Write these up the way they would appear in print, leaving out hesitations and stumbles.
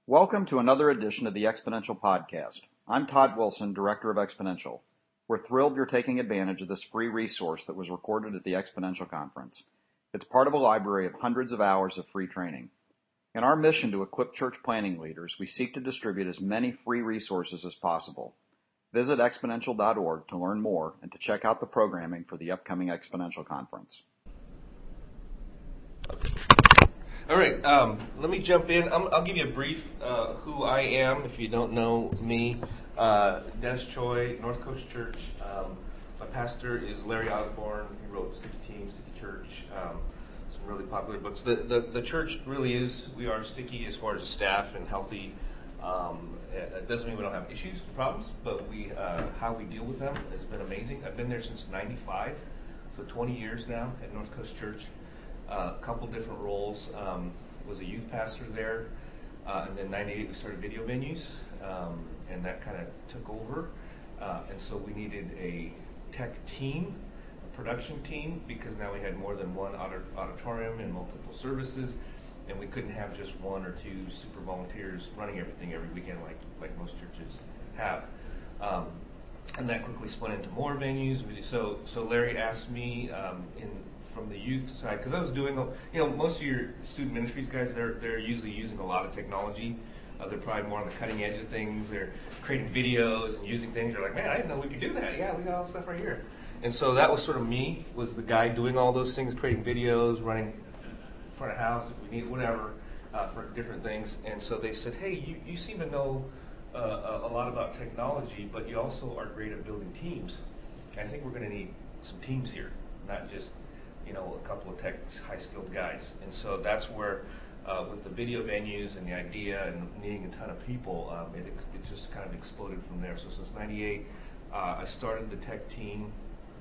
Welcome to another edition of the Exponential Podcast. I'm Todd Wilson, Director of Exponential. We're thrilled you're taking advantage of this free resource that was recorded at the Exponential Conference. It's part of a library of hundreds of hours of free training. In our mission to equip church planning leaders, we seek to distribute as many free resources as possible. Visit exponential.org to learn more and to check out the programming for the upcoming Exponential Conference. All right, let me jump in. I'll give you a brief who I am if you don't know me. Dennis Choi, North Coast Church. My pastor is Larry Osborne. He wrote Sticky Team, Sticky Church, some really popular books. The church really is, we are sticky as far as staff and healthy. It doesn't mean we don't have issues, problems, but how we deal with them has been amazing. I've been there since '95, so 20 years now at North Coast Church. A couple different roles. Was a youth pastor there, and then '98 we started video venues, and that kind of took over. And so we needed a tech team, a production team, because now we had more than one auditorium and multiple services, and we couldn't have just one or two super volunteers running everything every weekend like most churches have. And that quickly spun into more venues. So Larry asked me from the youth side, because I was doing, most of your student ministries guys, they're usually using a lot of technology. They're probably more on the cutting edge of things. They're creating videos and using things. They're like, man, I didn't know we could do that. Yeah, we got all the stuff right here. And so that was sort of me, was the guy doing all those things, creating videos, running front of house if we need whatever for different things. And so they said, hey, you seem to know a lot about technology, but you also are great at building teams. And I think we're going to need some teams here, not just a couple of high-skilled guys. And so that's where, with the video venues and the idea and needing a ton of people, it just kind of exploded from there. So since '98, I started the tech team.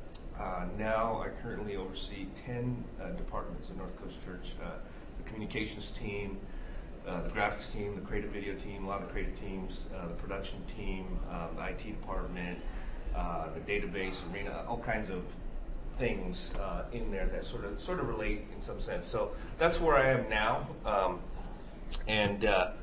Now I currently oversee 10 departments in North Coast Church. The communications team, the graphics team, the creative video team, a lot of creative teams, the production team, the IT department, the database arena, all kinds of things in there that sort of relate in some sense. So that's where I am now, and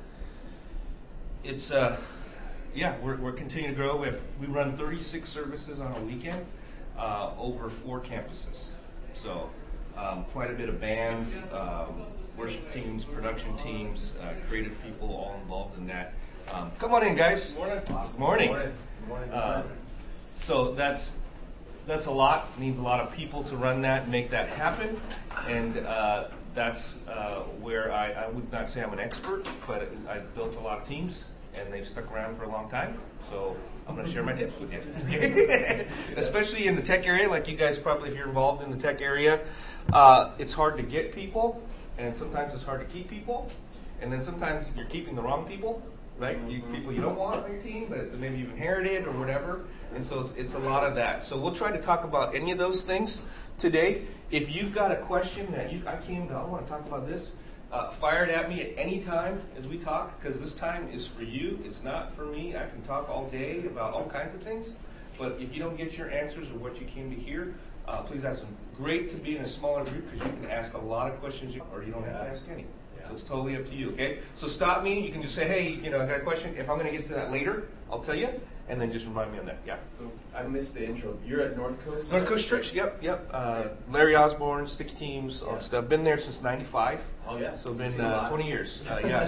it's we're continuing to grow. We run 36 services on a weekend over 4 campuses. So quite a bit of bands, worship teams, production teams, creative people all involved in that. Come on in, guys. Good morning. Good morning. So that's a lot. It needs a lot of people to run that and make that happen. And that's where I would not say I'm an expert, but I've built a lot of teams, and they've stuck around for a long time. So I'm going to share my tips with you. Especially in the tech area, like you guys probably, if you're involved in the tech area, it's hard to get people, and sometimes it's hard to keep people, and then sometimes you're keeping the wrong people. Right? People you don't want on your team, but maybe you've inherited or whatever. And so it's a lot of that. So we'll try to talk about any of those things today. If you've got a question that I want to talk about this, fire it at me at any time as we talk, because this time is for you. It's not for me. I can talk all day about all kinds of things. But if you don't get your answers or what you came to hear, please ask them. Great to be in a smaller group because you can ask a lot of questions or you don't have to ask any. So it's totally up to you, okay? So stop me. You can just say, hey, I got a question. If I'm going to get to that later, I'll tell you, and then just remind me on that. Yeah. I missed the intro. You're at North Coast? North Coast Church, yep. Larry Osborne, Sticky Teams, all stuff. Been there since '95. Oh, yeah. So been 20 years.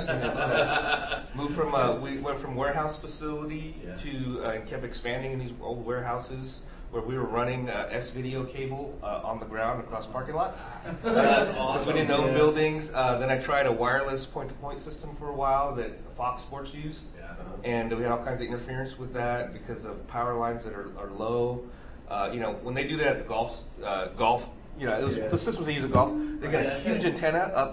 Moved from, we went from warehouse facility to, kept expanding in these old warehouses, where we were running S-video cable on the ground across parking lots. That's awesome. We didn't own buildings. Then I tried a wireless point-to-point system for a while that Fox Sports used. Yeah. And we had all kinds of interference with that because of power lines that are low. When they do that at the golf, the systems they use at golf, they got a huge antenna up,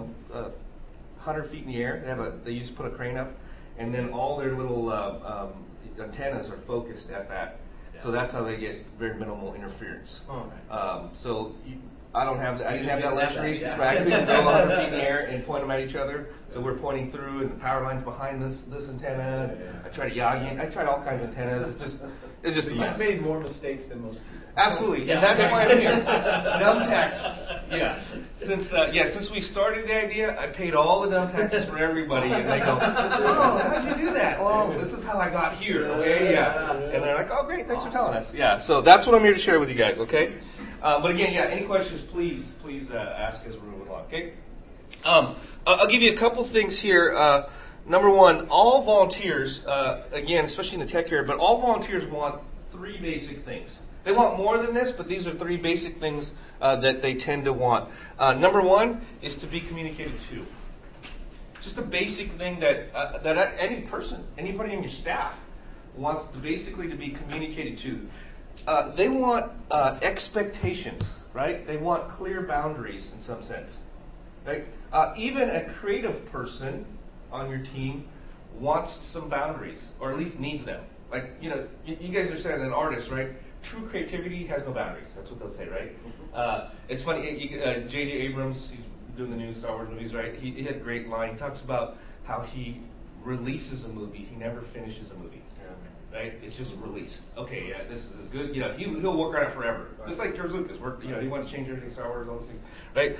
100 feet in the air. They used to put a crane up, and then all their little antennas are focused at that. So that's how they get very minimal interference. Oh, okay. So I didn't have that luxury. Yeah. I couldn't go 100 feet in the air and point them at each other. So we're pointing through, and the power line's behind this antenna. I tried Yagi. I tried all kinds of antennas. It's just a mess. You've made more mistakes than most people. Absolutely, and that's why I'm here. Dumb taxes. Yeah. Since we started the idea, I paid all the dumb taxes for everybody, and they go, "Oh, how'd you do that?" "Oh, this is how I got here." Okay, yeah. And they're like, "Oh, great, thanks for telling us." Yeah. So that's what I'm here to share with you guys. Okay. But again, any questions? Please ask as we're moving along. Okay. I'll give you a couple things here. Number one, all volunteers, again, especially in the tech area, but all volunteers want three basic things. They want more than this, but these are three basic things that they tend to want. Number one is to be communicated to. Just a basic thing that any person, anybody in your staff, wants to basically to be communicated to. They want expectations, right? They want clear boundaries in some sense. Right? Even a creative person on your team wants some boundaries, or at least needs them. Like, you guys understand, an artist, right? True creativity has no boundaries. That's what they'll say, right? It's funny, J.J. Abrams, he's doing the new Star Wars movies, right? He had a great line. He talks about how he releases a movie. He never finishes a movie. Right? It's just released. Okay, yeah, this is good. He'll work on it forever. Right. Just like George Lucas, he wanted to change everything, Star Wars, all those things, right?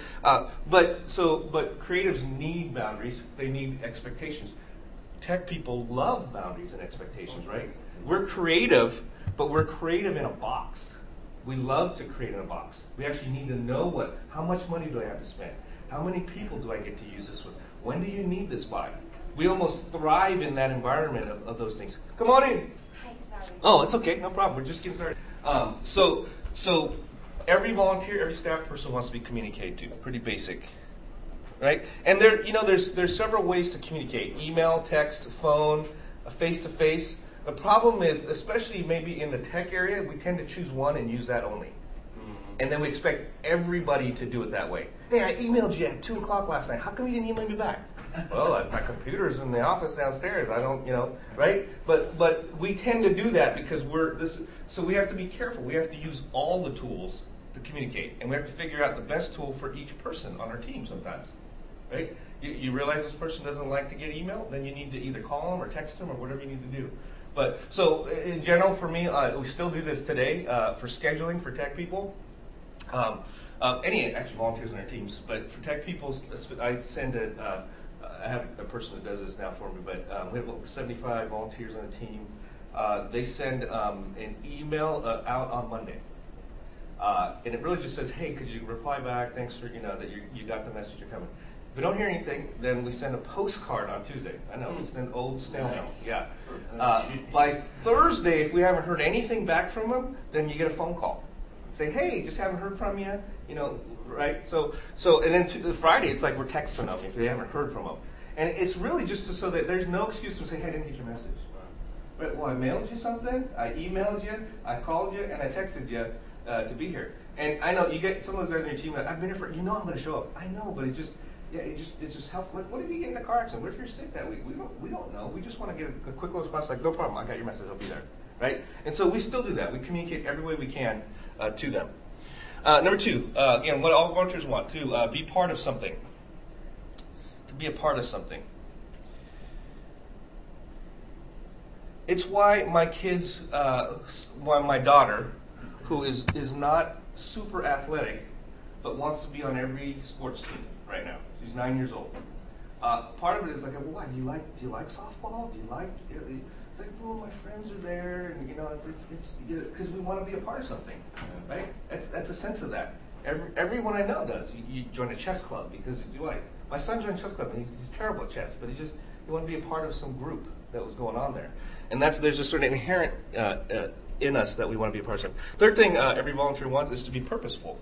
But creatives need boundaries. They need expectations. Tech people love boundaries and expectations, right? We're creative, but we're creative in a box. We love to create in a box. We actually need to know how much money do I have to spend? How many people do I get to use this with? When do you need this by? We almost thrive in that environment of those things. Come on in. Hi, sorry. Oh, it's okay, no problem. We're just getting started. So every volunteer, every staff person wants to be communicated to. Pretty basic, right? And there's several ways to communicate: email, text, phone, face to face. The problem is, especially maybe in the tech area, we tend to choose one and use that only. And then we expect everybody to do it that way. Hey, I emailed you at 2 o'clock last night. How come you didn't email me back? Well, my computer's in the office downstairs. I don't, right? But we tend to do that because so we have to be careful. We have to use all the tools to communicate. And we have to figure out the best tool for each person on our team sometimes, right? You realize this person doesn't like to get email, then you need to either call them or text them or whatever you need to do. But so in general, for me, we still do this today for scheduling for tech people. Any actually volunteers on our teams, but for tech people, I send I have a person that does this now for me, but we have over 75 volunteers on the team. They send an email out on Monday, and it really just says, "Hey, could you reply back? Thanks for that you got the message, you're coming." If we don't hear anything, then we send a postcard on Tuesday. I know, we send old snail mail. Yeah. By Thursday, if we haven't heard anything back from them, then you get a phone call. Say, "Hey, just haven't heard from you," right? So, and then Friday, it's like we're texting them if they haven't heard from them. And it's really just so that there's no excuse to say, "Hey, I didn't get your message." Right? Well, I mailed you something, I emailed you, I called you, and I texted you to be here. And I know you get some of those guys on your team that I've been here for, I'm going to show up. I know, but it just helps. Like, what if you get in a car accident? What if you're sick that week? We don't know. We just want to get a quick little response like, "No problem, I got your message, I'll be there." Right? And so we still do that. We communicate every way we can to them. Number two, what all volunteers want to be part of something. To be a part of something. It's why my kids, why my daughter, who is not super athletic, but wants to be on every sports team right now. She's 9 years old. Part of it is like, "Why do you like softball? Do you like?" It's like, "Well, my friends are there, and it's because we want to be a part of something, right?" That's a sense of that. Everyone I know does. You join a chess club because you like. My son joined a chess club, and he's terrible at chess, but he want to be a part of some group that was going on there, and there's a certain inherent in us that we want to be a part of something. Third thing every volunteer wants is to be purposeful.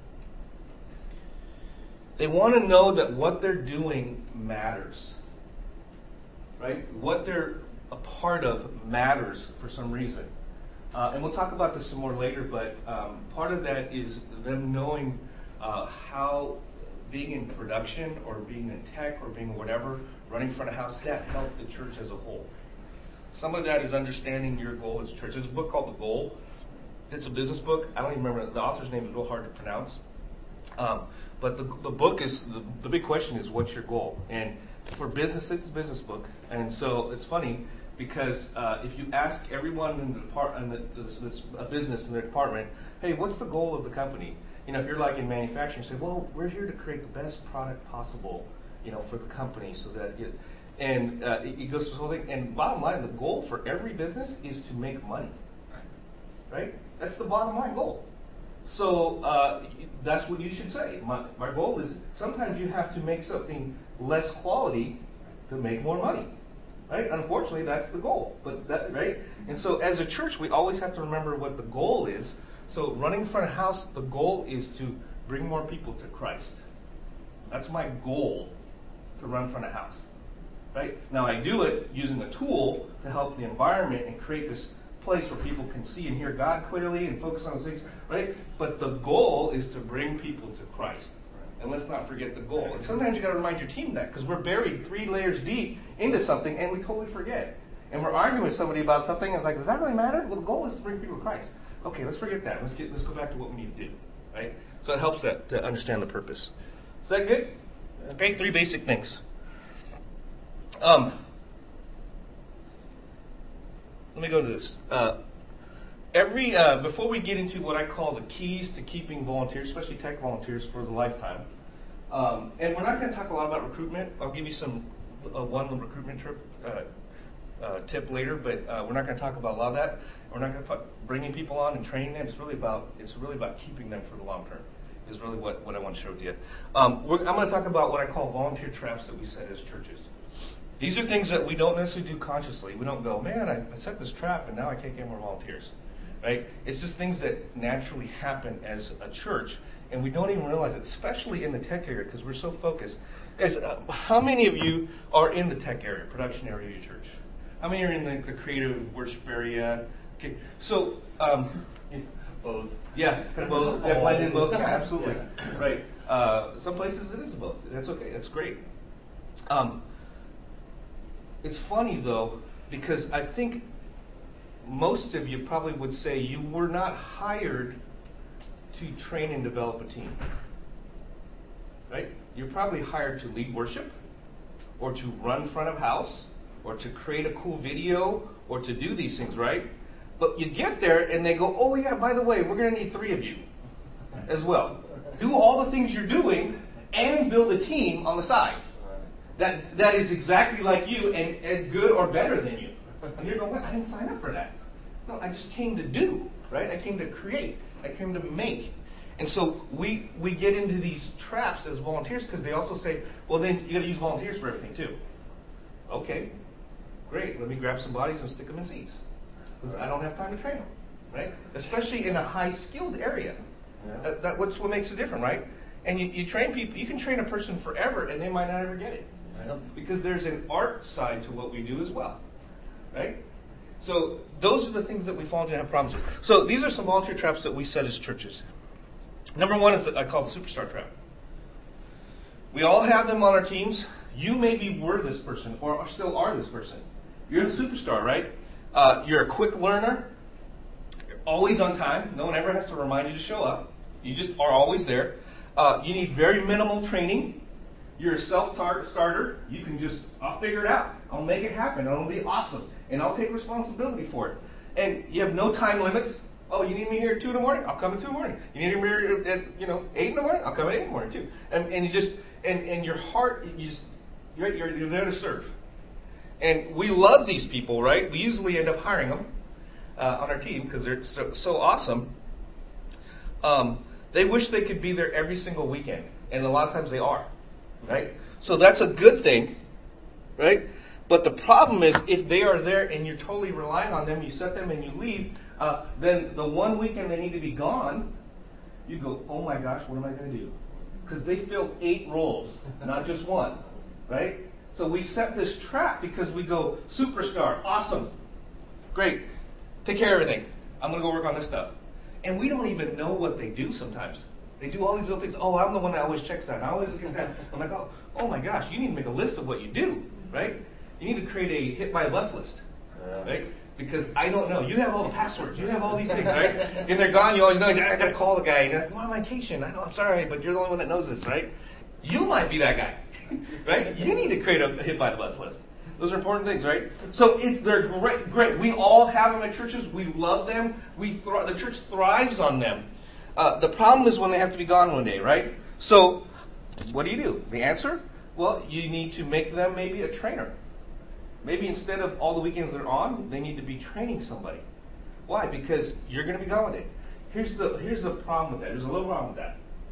They want to know that what they're doing matters, right? What they're a part of matters for some reason. And we'll talk about this some more later, but part of that is them knowing how being in production or being in tech or being whatever, running front of house, that helped the church as a whole. Some of that is understanding your goal as a church. There's a book called The Goal. It's a business book. I don't even remember. The author's name is real hard to pronounce. But the book is, the big question is, what's your goal? And for business, it's a business book. And so it's funny because if you ask everyone in the that's a business in their department, hey, what's the goal of the company? If you're like in manufacturing, you say, well, we're here to create the best product possible, for the company so that it goes through the whole thing. And bottom line, the goal for every business is to make money. Right? That's the bottom line goal. So that's what you should say. My goal is sometimes you have to make something less quality to make more money. Right? Unfortunately, that's the goal. Right? And so as a church, we always have to remember what the goal is. So running front of house, the goal is to bring more people to Christ. That's my goal, to run front of house. Right? Now I do it using a tool to help the environment and create this place where people can see and hear God clearly and focus on those things, right? But the goal is to bring people to Christ. And let's not forget the goal. And sometimes you got to remind your team that, because we're buried 3 layers deep into something and we totally forget. And we're arguing with somebody about something and it's like, does that really matter? Well, the goal is to bring people to Christ. Okay, let's forget that. Let's go back to what we need to do, right? So it helps that to understand the purpose. Is that good? Okay, 3 basic things. Let me go to this. Before we get into what I call the keys to keeping volunteers, especially tech volunteers for the lifetime, and we're not going to talk a lot about recruitment. I'll give you one recruitment tip later, but we're not going to talk about a lot of that. We're not going to bringing people on and training them. It's really about keeping them for the long term. Is really what I want to share with you. I'm going to talk about what I call volunteer traps that we set as churches. These are things that we don't necessarily do consciously. We don't go, man, I set this trap and now I can't get more volunteers. Right? It's just things that naturally happen as a church, and we don't even realize it, especially in the tech area, because we're so focused. Guys, how many of you are in the tech area, production area of your church? How many are in the creative worship area? Okay, so both. Yeah, both. If I did both, yeah, absolutely. Yeah. Right. Some places it is both. That's okay. That's great. It's funny, though, because I think most of you probably would say you were not hired to train and develop a team. Right? You're probably hired to lead worship, or to run front of house, or to create a cool video, or to do these things, right? But you get there and they go, oh yeah, by the way, we're going to need 3 of you as well. Do all the things you're doing and build a team on the side. That is exactly like you and as good or better than you. And you're going, what? I didn't sign up for that. No, I just came to do, right? I came to create. I came to make. And so we get into these traps as volunteers because they also say, well, then you got to use volunteers for everything too. Okay, great. Let me grab some bodies and stick them in seats. Because I don't have time to train them, right? Especially in a high-skilled area. Yeah. That's what makes it different, right? And you train people. You can train a person forever, and they might not ever get it. Right? Because there's an art side to what we do as well, right? So those are the things that we fall into and have problems with. So these are some volunteer traps that we set as churches. Number 1 is I call the superstar trap. We all have them on our teams. You maybe were this person or still are this person. You're a superstar, right? You're a quick learner. You're always on time. No one ever has to remind you to show up. You just are always there. You need very minimal training. You're a self-starter. You can just, I'll figure it out. I'll make it happen. It'll be awesome. And I'll take responsibility for it. And you have no time limits. Oh, you need me here at 2 in the morning? I'll come at 2 in the morning. You need me here at 8 in the morning? I'll come at 8 in the morning too. And you just, and your heart, you're there to serve. And we love these people, right? We usually end up hiring them on our team because they're so awesome. They wish they could be there every single weekend. And a lot of times they are. Right? So that's a good thing, right? But the problem is if they are there and you're totally relying on them, you set them and you leave, then the one weekend they need to be gone, you go, oh my gosh, what am I going to do? Because they fill 8 roles, not just 1, right? So we set this trap because we go, superstar, awesome, great, take care of everything. I'm going to go work on this stuff. And we don't even know what they do sometimes. They do all these little things. Oh, I'm the one that always checks that. I always look at that. I'm like, oh my gosh, you need to make a list of what you do, right? You need to create a hit by bus list, right? Because I don't know. You have all the passwords. You have all these things, right? And they're gone. You always know, I got to call the guy. And you're like, well, I'm on vacation. I know, I'm sorry, but you're the only one that knows this, right? You might be that guy, right? You need to create a hit by the buzz list. Those are important things, right? So they're great. We all have them at churches. We love them. The church thrives on them. The problem is when they have to be gone one day, right? So what do? The answer? Well, you need to make them maybe a trainer. Maybe instead of all the weekends they're on, they need to be training somebody. Why? Because you're going to be gone one day. Here's the problem with that. There's a little problem with that.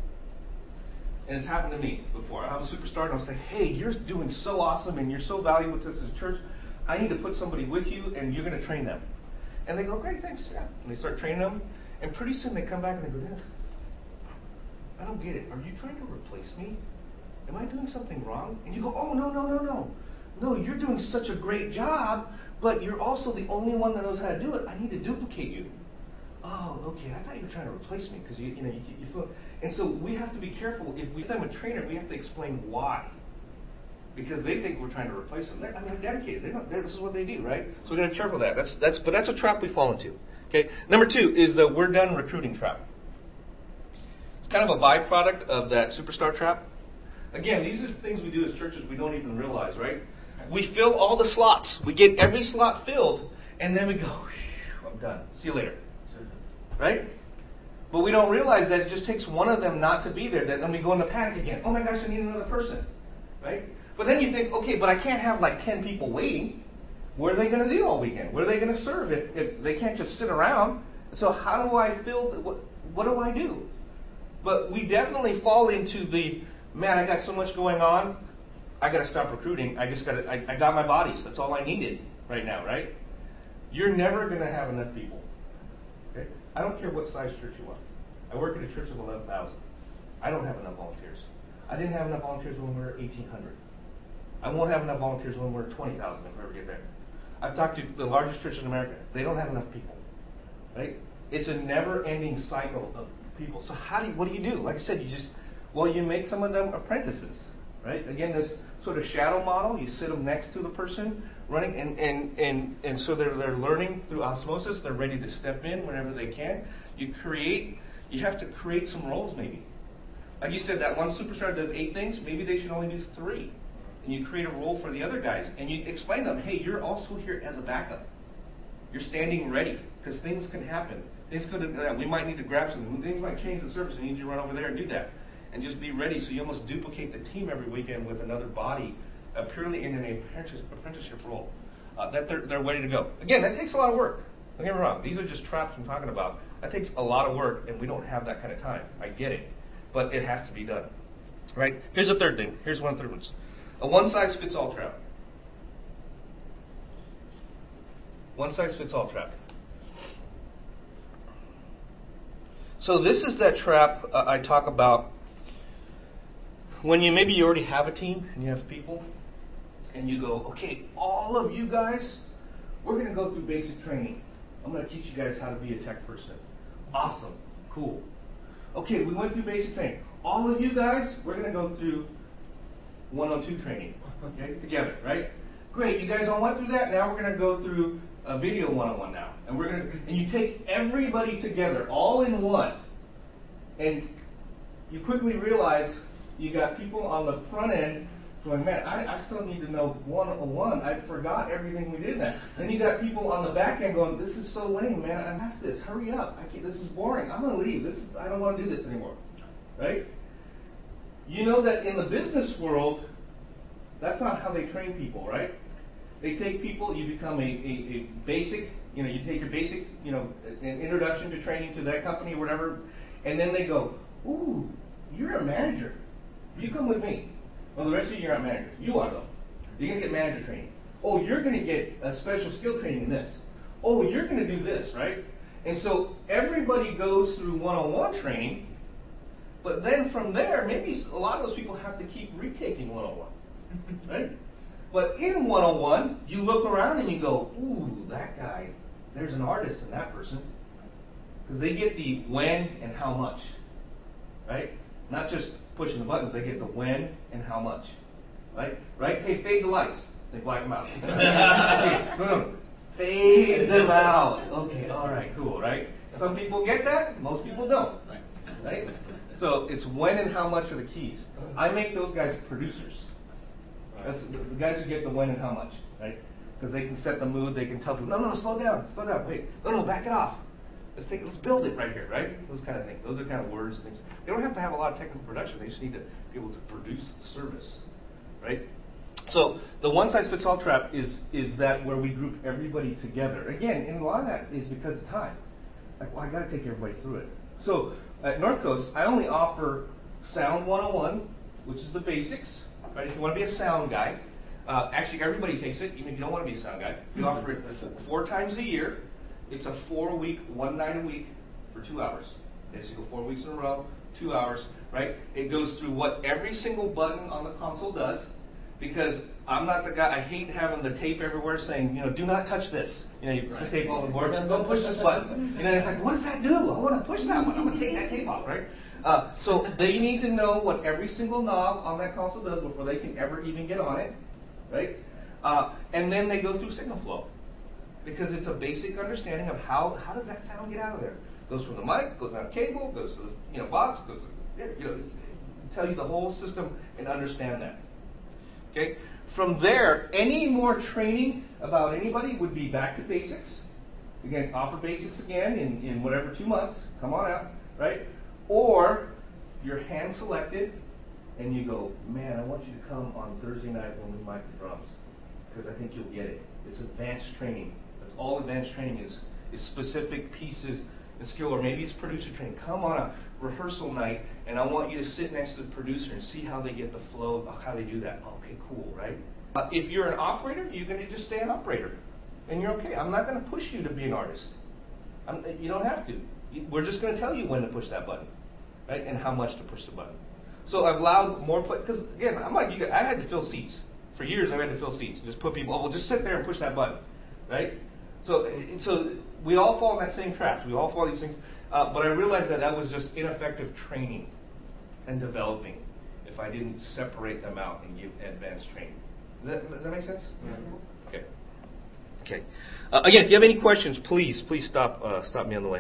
And it's happened to me before. I was a superstar, and I'll say, hey, you're doing so awesome, and you're so valuable to us as a church. I need to put somebody with you, and you're going to train them. And they go, great, thanks. Yeah. And they start training them. And pretty soon they come back and they go, Dennis, I don't get it. Are you trying to replace me? Am I doing something wrong? And you go, oh, no. No, you're doing such a great job, but you're also the only one that knows how to do it. I need to duplicate you. Oh, okay. I thought you were trying to replace me because you feel. And so we have to be careful. If we give them a trainer, we have to explain why. Because they think we're trying to replace them. They're dedicated. This is what they do, right? So we got to be careful of that. But that's a trap we fall into. Okay. Number 2 is the we're done recruiting trap. It's kind of a byproduct of that superstar trap. Again, these are things we do as churches we don't even realize, right? We fill all the slots. We get every slot filled, and then we go, I'm done. See you later. Right? But we don't realize that it just takes one of them not to be there. Then we go into panic again. Oh my gosh, I need another person. Right? But then you think, okay, but I can't have like 10 people waiting. What are they going to do all weekend? What are they going to serve if they can't just sit around? So how do I fill? What do I do? But we definitely fall into the, man, I got so much going on. I got to stop recruiting. I got my bodies. That's all I needed right now, right? You're never going to have enough people. Okay? I don't care what size church you are. I work at a church of 11,000. I don't have enough volunteers. I didn't have enough volunteers when we were 1,800. I won't have enough volunteers when we're 20,000 if we ever get there. I've talked to the largest churches in America. They don't have enough people. Right? It's a never-ending cycle of people. So what do you do? Like I said, you make some of them apprentices. Right? Again, this sort of shadow model, you sit them next to the person running, and so they're learning through osmosis. They're ready to step in whenever they can. You have to create some roles maybe. Like you said, that one superstar does 8 things. Maybe they should only do 3. And you create a role for the other guys. And you explain to them, hey, you're also here as a backup. You're standing ready because things can happen. We might need to grab something. Things might change the service. We need you to run over there and do that. And just be ready so you almost duplicate the team every weekend with another body purely in an apprenticeship role. That they're ready to go. Again, that takes a lot of work. Don't get me wrong. These are just traps I'm talking about. That takes a lot of work, and we don't have that kind of time. I get it. But it has to be done. Right? Here's the third thing. Here's one of the third ones. A one-size-fits-all trap. One-size-fits-all trap. So this is that trap I talk about when you already have a team and you have people and you go, okay, all of you guys, we're going to go through basic training. I'm going to teach you guys how to be a tech person. Awesome. Cool. Okay, we went through basic training. All of you guys, we're going to go through 102 training. Okay, together, right? Great, you guys all went through that. Now we're going to go through a video 101 now. And you take everybody together, all in one. And you quickly realize you got people on the front end going, man, I still need to know 101. I forgot everything we did then. Then you got people on the back end going, this is so lame, man. I missed this. Hurry up. This is boring. I'm going to leave. I don't want to do this anymore. Right? You know that in the business world, that's not how they train people, right? They take people, you become a basic, you take your basic, an introduction to training to that company or whatever, and then they go, ooh, you're a manager. You come with me. Well, the rest of you, you're not managers. You are, though. You're going to get manager training. Oh, you're going to get a special skill training in this. Oh, you're going to do this, right? And so everybody goes through 101 training, but then from there, maybe a lot of those people have to keep retaking 101, right? But in 101, you look around and you go, ooh, that guy, there's an artist in that person. Because they get the when and how much, right? Not just pushing the buttons, they get the when and how much, right? Hey, fade the lights. They black them out. Okay, no. Phase them out. Okay, all right, cool, right? Some people get that, most people don't, right? So it's when and how much are the keys. I make those guys producers. That's the guys who get the when and how much, right? Because they can set the mood, they can tell people, no, slow down, wait, no, back it off. Let's build it right here, right? Those kind of things. Those are kind of words and things. They don't have to have a lot of technical production. They just need to be able to produce the service, right? So the one-size-fits-all trap is that where we group everybody together. Again, and a lot of that is because of time. Like, well, I got to take everybody through it. So at North Coast, I only offer Sound 101, which is the basics, right? If you want to be a sound guy, actually everybody takes it, even if you don't want to be a sound guy. We offer it 4 times a year. It's a 4-week, 1 night a week for 2 hours. Okay, so you go 4 weeks in a row, 2 hours, right? It goes through what every single button on the console does. Because I'm not the guy, I hate having the tape everywhere saying, do not touch this. You put tape on the board, don't push this button. It's like, what does that do? I want to push that one. I'm going to take that tape off, right? So they need to know what every single knob on that console does before they can ever even get on it, right? And then they go through signal flow. Because it's a basic understanding of how does that sound get out of there. Goes from the mic, goes on a cable, goes to the box, goes to, tell you the whole system and understand that. Okay. From there, any more training about anybody would be back to basics. Again, offer basics again in whatever 2 months. Come on out, right? Or you're hand selected and you go, man, I want you to come on Thursday night when we mic the drums because I think you'll get it. It's advanced training. That's all advanced training is specific pieces and skill, or maybe it's producer training. Come on a rehearsal night, and I want you to sit next to the producer and see how they get the flow, how they do that. Okay, cool, right? If you're an operator, you're going to just stay an operator, and you're okay. I'm not going to push you to be an artist. You don't have to. We're just going to tell you when to push that button, right, and how much to push the button. So I've allowed more play, because again, I'm like you guys, I had to fill seats. For years, I had to fill seats. Just put people, well, just sit there and push that button, right? So we all fall in that same trap. We all fall in these things. But I realized that was just ineffective training and developing if I didn't separate them out and give advanced training. Does that make sense? Mm-hmm. Okay. Again, if you have any questions, please stop me on the way.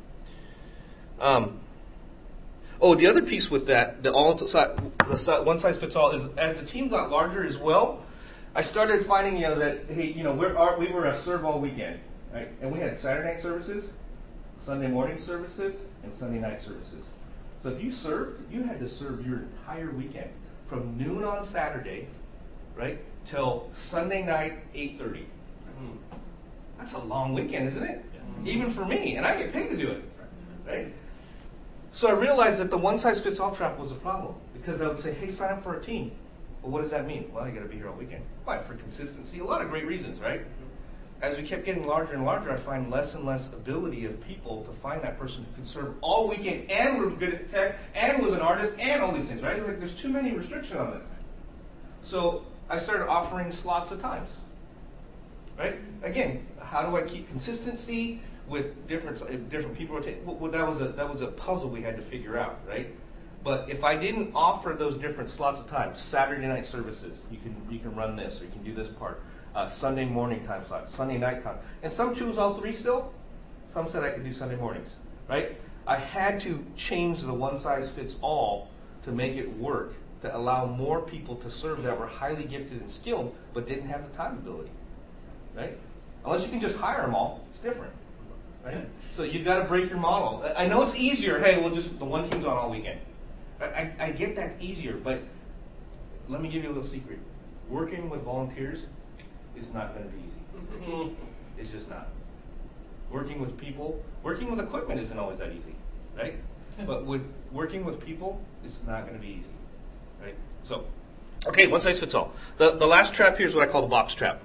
The other piece with that, the one size fits all, is as the team got larger as well, I started finding that hey, we were a serve all weekend, right? And we had Saturday night services, Sunday morning services, and Sunday night services. So if you served, you had to serve your entire weekend from noon on Saturday, right, till Sunday night 8:30. That's a long weekend, isn't it? Yeah. Even for me, and I get paid to do it, right? So I realized that the one-size-fits-all trap was a problem because I would say, hey, sign up for a team. Well, what does that mean? Well, you got to be here all weekend. Why? For consistency. A lot of great reasons, right? As we kept getting larger and larger, I find less and less ability of people to find that person who can serve all weekend and was good at tech and was an artist and all these things, right? Like there's too many restrictions on this. So I started offering slots of times, right? Again, how do I keep consistency with different people? Well, that was a puzzle we had to figure out, right? But if I didn't offer those different slots of time, Saturday night services, you can run this, or you can do this part. Sunday morning time slot, Sunday night time. And some choose all three still. Some said I could do Sunday mornings, right? I had to change the one-size-fits-all to make it work, to allow more people to serve that were highly gifted and skilled, but didn't have the time ability, right? Unless you can just hire them all, it's different, right? So you've got to break your model. I know it's easier. Hey, the one team's on all weekend. I get that's easier, but let me give you a little secret. Working with volunteers is not going to be easy. It's just not. Working with people, working with equipment isn't always that easy, right? But working with people, it's not going to be easy, right? So, okay, one size fits all. The last trap here is what I call the box trap.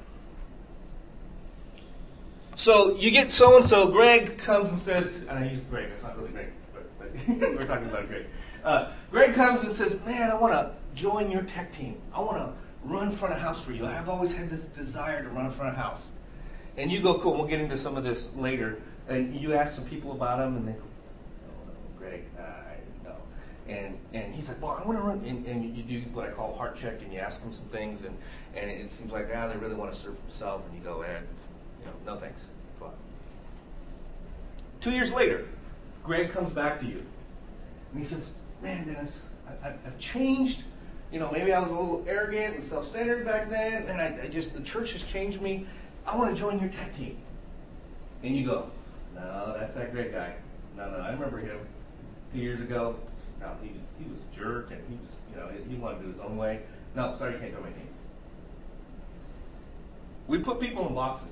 So you get so-and-so, Greg comes and says, and I use Greg, it's not really Greg, but we're talking about Greg. Greg comes and says, man, I want to join your tech team. I want to run front of house for you. I've always had this desire to run front of house. And you go, cool, we'll get into some of this later. And you ask some people about him, and they go, no, Greg, no. And he's like, well, I want to run. And you do what I call heart check, and you ask him some things, and it seems like, they really want to serve themselves. And you go, No thanks. It's a lot. 2 years later, Greg comes back to you. And he says, man, Dennis, I've changed. Maybe I was a little arrogant and self-centered back then, and the church has changed me. I want to join your tech team. And you go, no, that's that Greg guy. No, I remember him 2 years ago. No, he was a jerk, and he wanted to do his own way. No, sorry, you can't join my team. We put people in boxes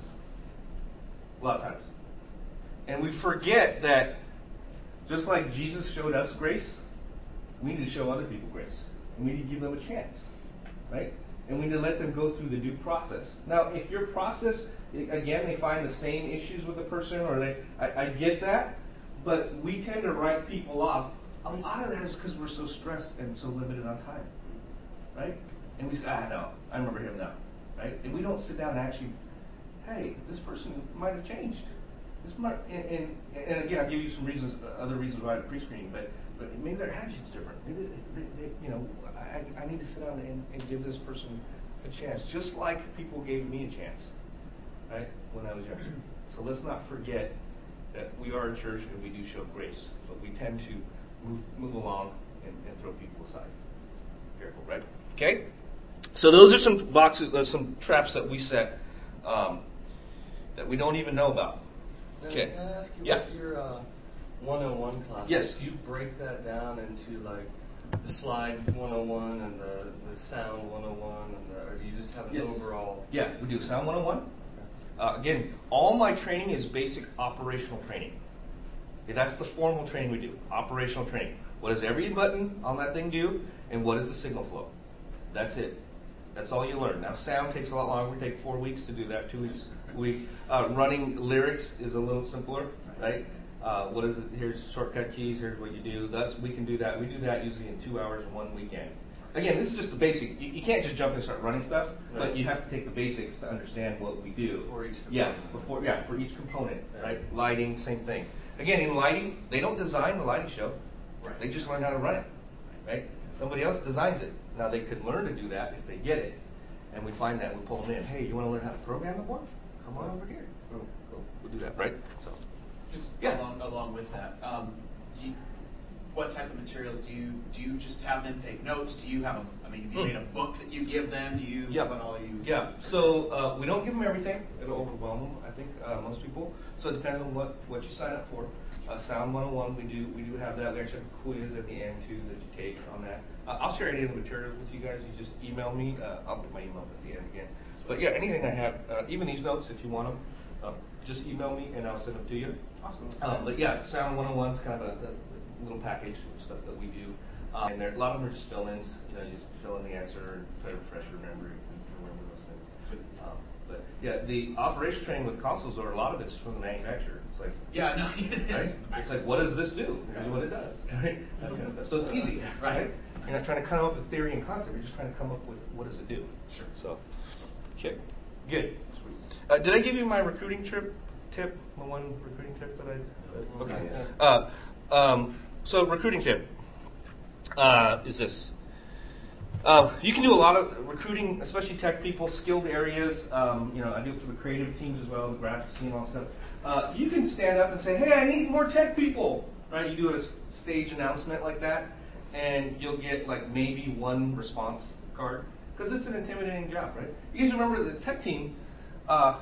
a lot of times. And we forget that just like Jesus showed us grace, we need to show other people grace. And we need to give them a chance, right? And we need to let them go through the due process. Now, if your process, again, they find the same issues with the person, or I get that, but we tend to write people off. A lot of that is because we're so stressed and so limited on time, right? And we say, no, I remember him now, right? And we don't sit down and actually, hey, this person might have changed. And again, I'll give you some reasons, other reasons why the pre-screening, but maybe their attitude's different. Maybe I need to sit down and give this person a chance, just like people gave me a chance, right, when I was young. So let's not forget that we are a church and we do show grace, but we tend to move along and throw people aside. Careful, right? Okay. So those are some boxes, some traps that we set that we don't even know about. Okay. Can I ask you, yeah. With your 101 classes, yes. Do you break that down into like the slide 101 and the sound 101, or do you just have an overall? Yeah, we do sound 101. Again, all my training is basic operational training. Okay, that's the formal training we do, operational training. What does every button on that thing do, and what is the signal flow? That's it. That's all you learn. Now, sound takes a lot longer. We take 4 weeks to do that, 2 weeks a week. Running lyrics is a little simpler, right? What is it? Here's shortcut keys. Here's what you do. We can do that. We do that usually in 2 hours in 1 weekend. Again, this is just the basic. You can't just jump and start running stuff, but you have to take the basics to understand what we do. For each component. For each component, right? Lighting, same thing. Again, in lighting, they don't design the lighting show. Right. They just learn how to run it, right? Somebody else designs it. Now, they could learn to do that if they get it. And we find that. We pull them in. Hey, you want to learn how to program the board? Come on over here. Cool. We'll do that, right? So, just along with that, what type of materials do you just have them take notes? Do you have have you made a book that you give them? Do you what all you? Yeah. So we don't give them everything. It'll overwhelm them, I think, most people. So it depends on what you sign up for. Sound 101, we do have that. We actually have a quiz at the end too that you take on that. I'll share any of the materials with you guys. You just email me. I'll put my email at the end again. But yeah, anything I have, even these notes, if you want them, just email me and I'll send them to you. Awesome. But yeah, Sound 101 is kind of a little package of stuff that we do. And a lot of them are just fill-ins. You just fill in the answer and try to refresh your memory and remember those things. But yeah, the operation training with consoles, or a lot of it's from the manufacturer. It's like, right? It's like, what does this do? Here's what it does. Right? That kind of stuff. So it's easy, right? You're not trying to come up with theory and concept. You're just trying to come up with what does it do. Sure. So, okay, good. Sweet. Did I give you my recruiting tip? My one recruiting tip that I? Okay. So recruiting tip is this. You can do a lot of recruiting, especially tech people, skilled areas. I do it for the creative teams as well, the graphics team, all that stuff. You can stand up and say, hey, I need more tech people. Right? You do a stage announcement like that, and you'll get like maybe one response card. Because it's an intimidating job, right? You guys remember the tech team, our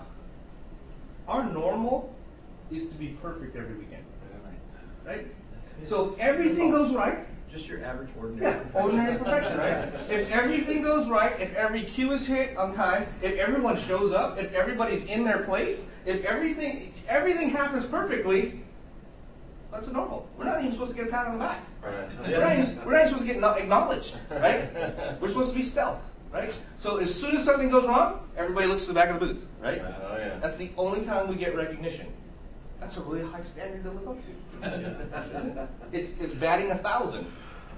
normal is to be perfect every weekend. Right? So if everything goes right, just your average ordinary. Yeah, ordinary perfection, right? If everything goes right, if every cue is hit on time, if everyone shows up, if everybody's in their place, if everything happens perfectly, that's a normal. We're not even supposed to get a pat on the back. Right. We're not even supposed to get acknowledged, right? We're supposed to be stealth, right? So as soon as something goes wrong, everybody looks to the back of the booth, right? Oh, yeah. That's the only time we get recognition. That's a really high standard to live up to. It's batting 1,000,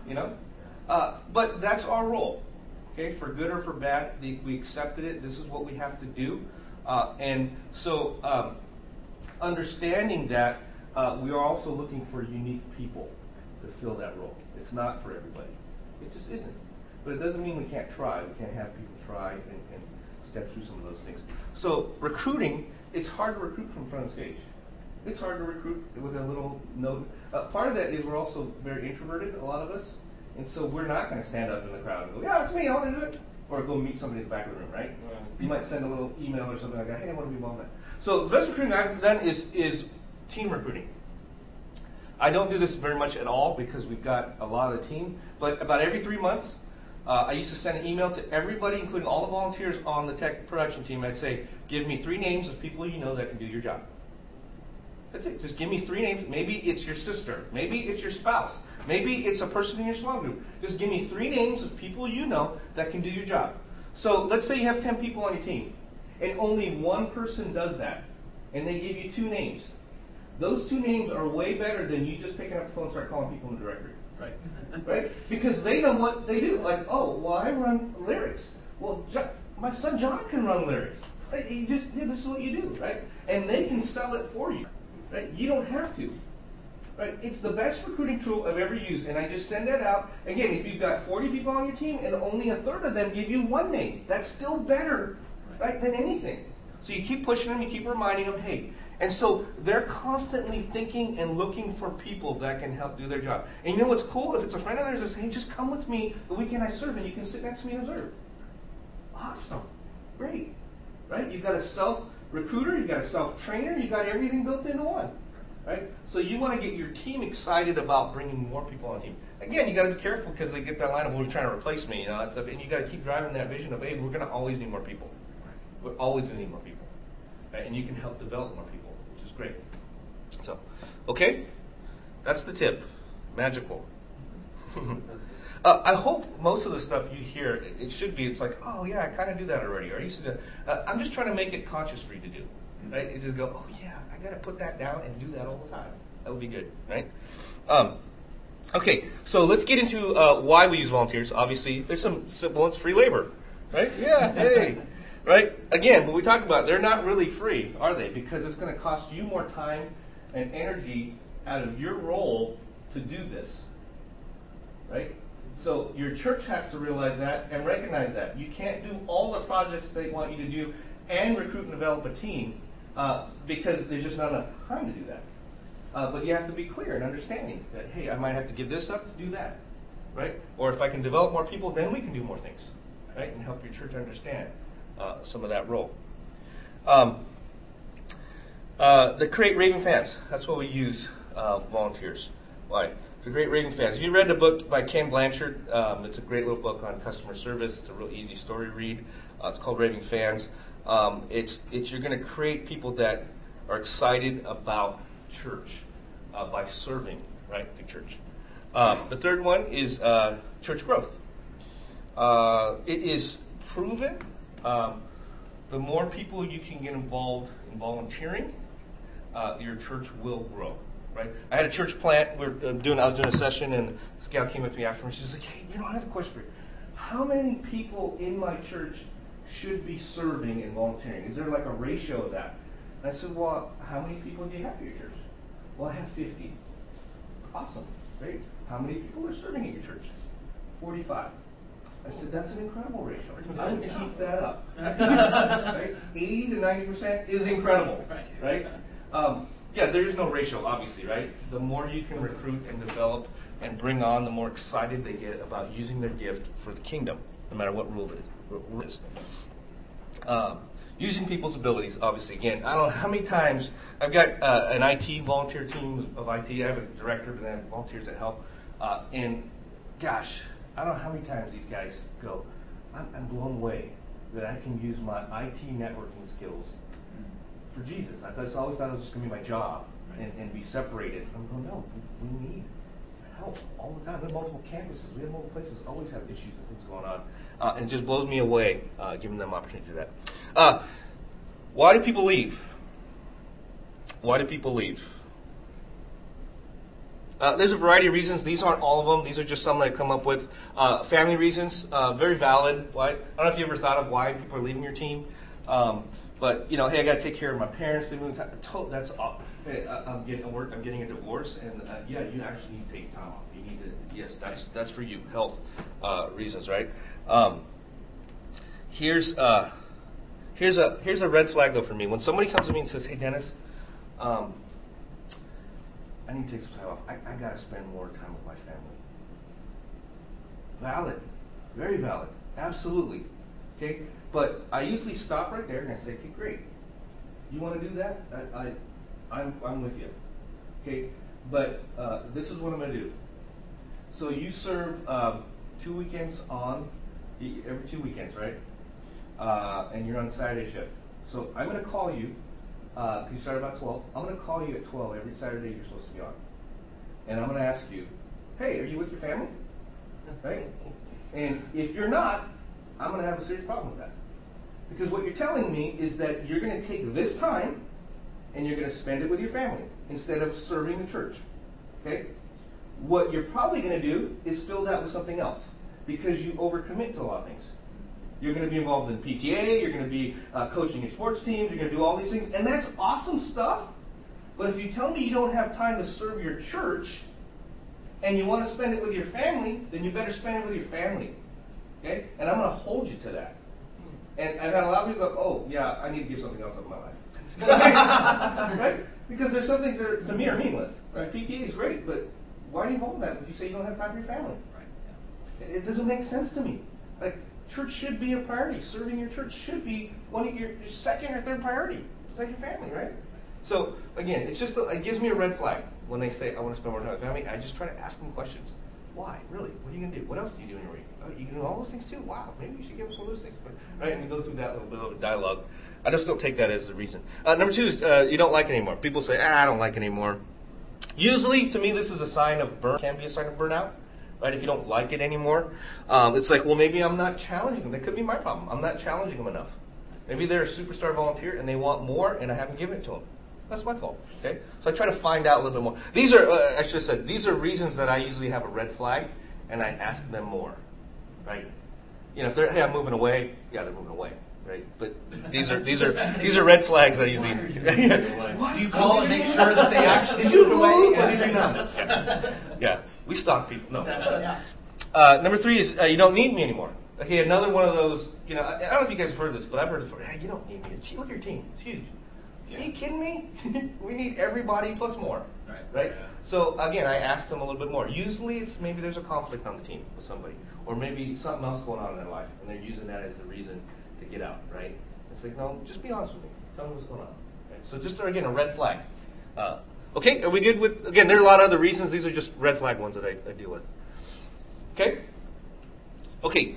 But that's our role, okay? For good or for bad, we accepted it. This is what we have to do. And so understanding that, we are also looking for unique people to fill that role. It's not for everybody. It just isn't. But it doesn't mean we can't try. We can't have people try and step through some of those things. So recruiting, it's hard to recruit from front of stage. It's hard to recruit with a little note. Part of that is we're also very introverted, a lot of us, and so we're not going to stand up in the crowd and go, yeah, it's me, I want to do it. Or go meet somebody in the back of the room, right? You might send a little email or something like that, hey, I want to be involved in that. So the best recruiting I've done is team recruiting. I don't do this very much at all because we've got a lot of the team, but about every 3 months, I used to send an email to everybody, including all the volunteers on the tech production team. I'd say, give me 3 names of people you know that can do your job. That's it. Just give me 3 names. Maybe it's your sister. Maybe it's your spouse. Maybe it's a person in your small group. Just give me 3 names of people you know that can do your job. So let's say you have 10 people on your team, and only 1 person does that, and they give you 2 names. Those 2 names are way better than you just picking up the phone and start calling people in the directory. Right. Right? Because they know what they do. Like, oh, well, I run lyrics. Well, my son John can run lyrics. Right? This is what you do, right? And they can sell it for you. Right? You don't have to. Right? It's the best recruiting tool I've ever used, and I just send that out. Again, if you've got 40 people on your team and only a third of them give you 1 name, that's still better, right, than anything. So you keep pushing them, you keep reminding them, hey. And so they're constantly thinking and looking for people that can help do their job. And you know what's cool? If it's a friend of theirs that says, hey, just come with me the weekend I serve, and you can sit next to me and observe. Awesome. Great. Right? You've got a self-recruiter, you've got a self-trainer, you've got everything built into one. Right? So you want to get your team excited about bringing more people on the team. Again, you got to be careful because they get that line of, well, you're trying to replace me, that stuff. And you got to keep driving that vision of, hey, we're going to always need more people. We're always going to need more people. Right? And you can help develop more people, which is great. So, okay, that's the tip. Magical. I hope most of the stuff you hear, it should be, it's like, oh yeah, I kind of do that already. Or I used to do that. I'm just trying to make it conscious for you to do. Right? You just go, oh yeah, I got to put that down and do that all the time. That would be good, right? Okay, so let's get into why we use volunteers. Obviously, there's some simple ones, free labor, right? Yeah, hey, right? Again, when we talk about it, they're not really free, are they? Because it's going to cost you more time and energy out of your role to do this, right? So your church has to realize that and recognize that. You can't do all the projects they want you to do and recruit and develop a team because there's just not enough time to do that. But you have to be clear and understanding that, hey, I might have to give this up to do that, right? Or if I can develop more people, then we can do more things, right? And help your church understand some of that role. The Create Raving Fans. That's what we use volunteers. Why? The Great Raving Fans. Have you read the book by Ken Blanchard? It's a great little book on customer service. It's a real easy story read. It's called Raving Fans. You're going to create people that are excited about church by serving, right, the church. The third one is church growth. It is proven the more people you can get involved in volunteering, your church will grow. Right? I had a church plant. I was doing a session, and this gal came with me afterwards. She's like, "Hey, I have a question for you. How many people in my church should be serving and volunteering? Is there like a ratio of that?" And I said, "Well, how many people do you have at your church?" "Well, I have 50. "Awesome, great. How many people are serving at your church?" 45. I said, "That's an incredible ratio. I would keep that up." Right? 80 to 90% is incredible, right? Yeah, there is no ratio, obviously, right? The more you can recruit and develop and bring on, the more excited they get about using their gift for the kingdom, no matter what rule it is. Using people's abilities, obviously. Again, I don't know how many times I've got an IT volunteer team of IT. I have a director, but then volunteers that help. And gosh, I don't know how many times these guys go, I'm blown away that I can use my IT networking skills for Jesus. I always thought it was just going to be my job and be separated. I'm going, no, we need help all the time. We have multiple campuses. We have multiple places. Always have issues and things going on. And it just blows me away giving them opportunity to do that. Why do people leave? Why do people leave? There's a variety of reasons. These aren't all of them. These are just some that I've come up with. Family reasons, very valid. Why? I don't know if you ever thought of why people are leaving your team. But, hey, I got to take care of my parents. That's I'm getting a divorce, and yeah, you actually need to take time off. You need to, yes, that's for you, health reasons, right? Here's Here's a red flag though for me. When somebody comes to me and says, "Hey, Dennis, I need to take some time off. I got to spend more time with my family." Valid, very valid, absolutely. Okay, but I usually stop right there and I say, "Okay, great. You want to do that? I'm with you." Okay, but this is what I'm going to do. So you serve 2 weekends on every 2 weekends, right? And you're on Saturday shift. So I'm going to call you. You start about 12. I'm going to call you at 12 every Saturday you're supposed to be on. And I'm going to ask you, "Hey, are you with your family?" Right? And if you're not, I'm going to have a serious problem with that. Because what you're telling me is that you're going to take this time and you're going to spend it with your family instead of serving the church. Okay? What you're probably going to do is fill that with something else because you overcommit to a lot of things. You're going to be involved in PTA, you're going to be coaching your sports teams, you're going to do all these things, and that's awesome stuff. But if you tell me you don't have time to serve your church and you want to spend it with your family, then you better spend it with your family. Okay? And I'm going to hold you to that. And I've had a lot of people go, "Oh, yeah, I need to give something else up in my life." Right? Because there's some things that are, to me, are meaningless. Right? PTA is great, but why are you involved in that if you say you don't have time for your family? Right. Yeah. It doesn't make sense to me. Like, church should be a priority. Serving your church should be one of your second or third priority. It's like your family, right? So, again, it gives me a red flag when they say, "I want to spend more time with family." I just try to ask them questions. Why? Really? What are you going to do? What else do you do in your week? Oh, you can do all those things too? Wow, maybe you should give us some of those things. Right? And we go through that little bit of a dialogue. I just don't take that as the reason. Number two is you don't like it anymore. People say, "I don't like it anymore." Usually, to me, this is a sign of can be a sign of burnout. Right? If you don't like it anymore, it's like, well, maybe I'm not challenging them. That could be my problem. I'm not challenging them enough. Maybe they're a superstar volunteer and they want more, and I haven't given it to them. That's my fault. Okay? So I try to find out a little bit more. These are, I should have said, these are reasons that I usually have a red flag, and I ask them more. Right? You know, if they're, "Hey, I'm moving away," yeah, they're moving away. Right? But these are red flags that I usually. Do you call and make sure that they actually moved away? Or did you not? Yeah, we stalk people. No. Number three is you don't need me anymore. Okay, another one of those. You know, I don't know if you guys have heard this, but I've heard it before. "Hey, you don't need me. Look at your team. It's huge." Yeah. Are you kidding me? We need everybody plus more. Right? Yeah. So again, I ask them a little bit more. Usually, it's maybe there's a conflict on the team with somebody, or maybe something else going on in their life, and they're using that as the reason to get out. Right? It's like, no, just be honest with me. Tell me what's going on. Right? So just again, a red flag. Okay, are we good with? Again, there are a lot of other reasons. These are just red flag ones that I deal with. Okay. Okay.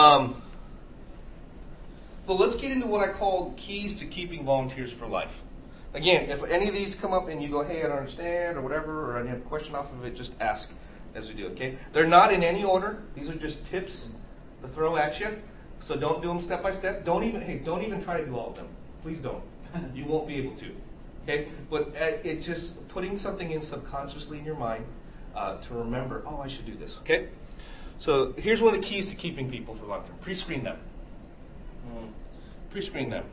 So let's get into what I call keys to keeping volunteers for life. Again, if any of these come up and you go, "Hey, I don't understand," or whatever, or I have a question off of it, just ask as we do, okay? They're not in any order. These are just tips to throw at you. So don't do them step by step. Don't even try to do all of them. Please don't. You won't be able to. Okay? But it just putting something in subconsciously in your mind to remember, "Oh, I should do this." Okay? So here's one of the keys to keeping people for long term. Pre-screen them. Pre-screen them.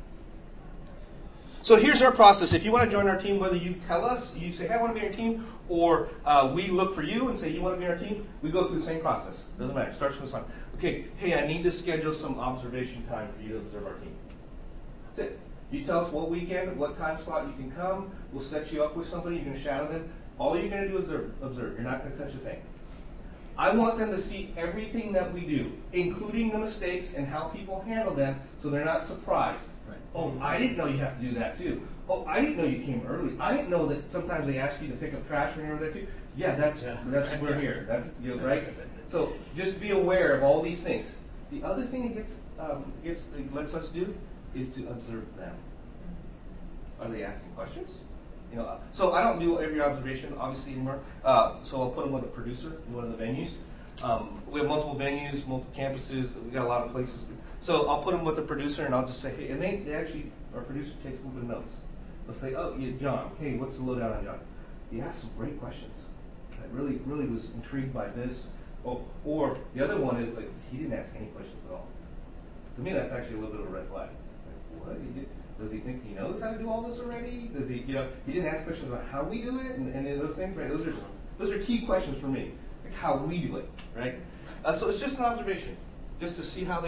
So here's our process. If you want to join our team, whether you tell us, you say, "Hey, I want to be on your team," or we look for you and say, "You want to be on our team," we go through the same process. Doesn't matter. It starts from the time. Okay, "Hey, I need to schedule some observation time for you to observe our team." That's it. You tell us what weekend, what time slot you can come. We'll set you up with somebody. You're going to shadow them. All you're going to do is observe. You're not going to touch a thing. I want them to see everything that we do, including the mistakes and how people handle them, so they're not surprised. Right. "Oh, I didn't know you have to do that too. Oh, I didn't know you came early. I didn't know that sometimes they ask you to pick up trash when you're there too." Yeah, that's we're here. That's right. So just be aware of all these things. The other thing it lets us do is to observe them. Are they asking questions? You know, so I don't do every observation, obviously, anymore. So I'll put them with a producer in one of the venues. We have multiple venues, multiple campuses. We got a lot of places. So I'll put them with the producer, and I'll just say, "Hey," and they actually, our producer takes them to notes. They'll say, "Oh, yeah, John. Hey, what's the lowdown on John? He asked some great questions. I really was intrigued by this." Oh, or the other one is like, he didn't ask any questions at all. To me, that's actually a little bit of a red flag. Like, what? Does he think he knows how to do all this already? Does he, he didn't ask questions about how we do it and those things, right? Those are key questions for me, like how we do it, right? So it's just an observation, just to see how they are.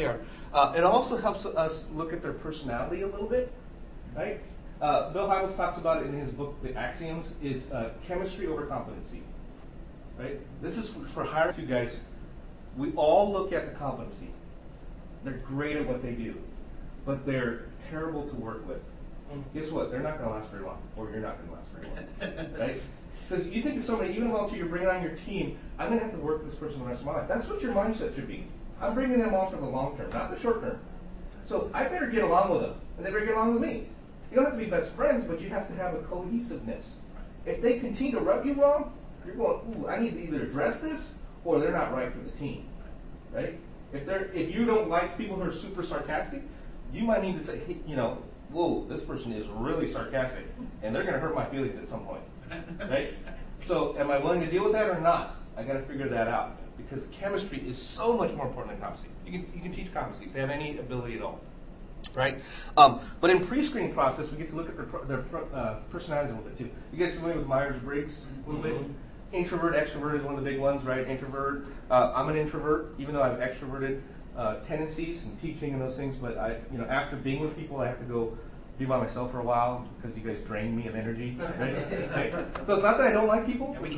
It also helps us look at their personality a little bit, right? Bill Hybels talks about it in his book, The Axioms, is chemistry over competency, right? This is for hiring you guys. We all look at the competency. They're great at what they do, but they're terrible to work with. And guess what? They're not going to last very long, or you're not going to last very long, right? Because you think of somebody, even while you're bringing on your team, I'm going to have to work with this person the rest of my life. That's what your mindset should be. I'm bringing them on for the long term, not the short term. So I better get along with them, and they better get along with me. You don't have to be best friends, but you have to have a cohesiveness. If they continue to rub you wrong, you're going, ooh, I need to either address this, or they're not right for the team, right? If you don't like people who are super sarcastic, you might need to say, hey, whoa, this person is really sarcastic, and they're going to hurt my feelings at some point, right? So am I willing to deal with that or not? I got to figure that out, because chemistry is so much more important than competency. You can teach competency if they have any ability at all, right? But in pre-screening process, we get to look at their personalities a little bit too. You guys familiar with Myers-Briggs a little bit? Introvert, extrovert is one of the big ones, right? Introvert. I'm an introvert, even though I have extroverted tendencies and teaching and those things. But after being with people, I have to go be by myself for a while because you guys drain me of energy. Right? So it's not that I don't like people. Yeah,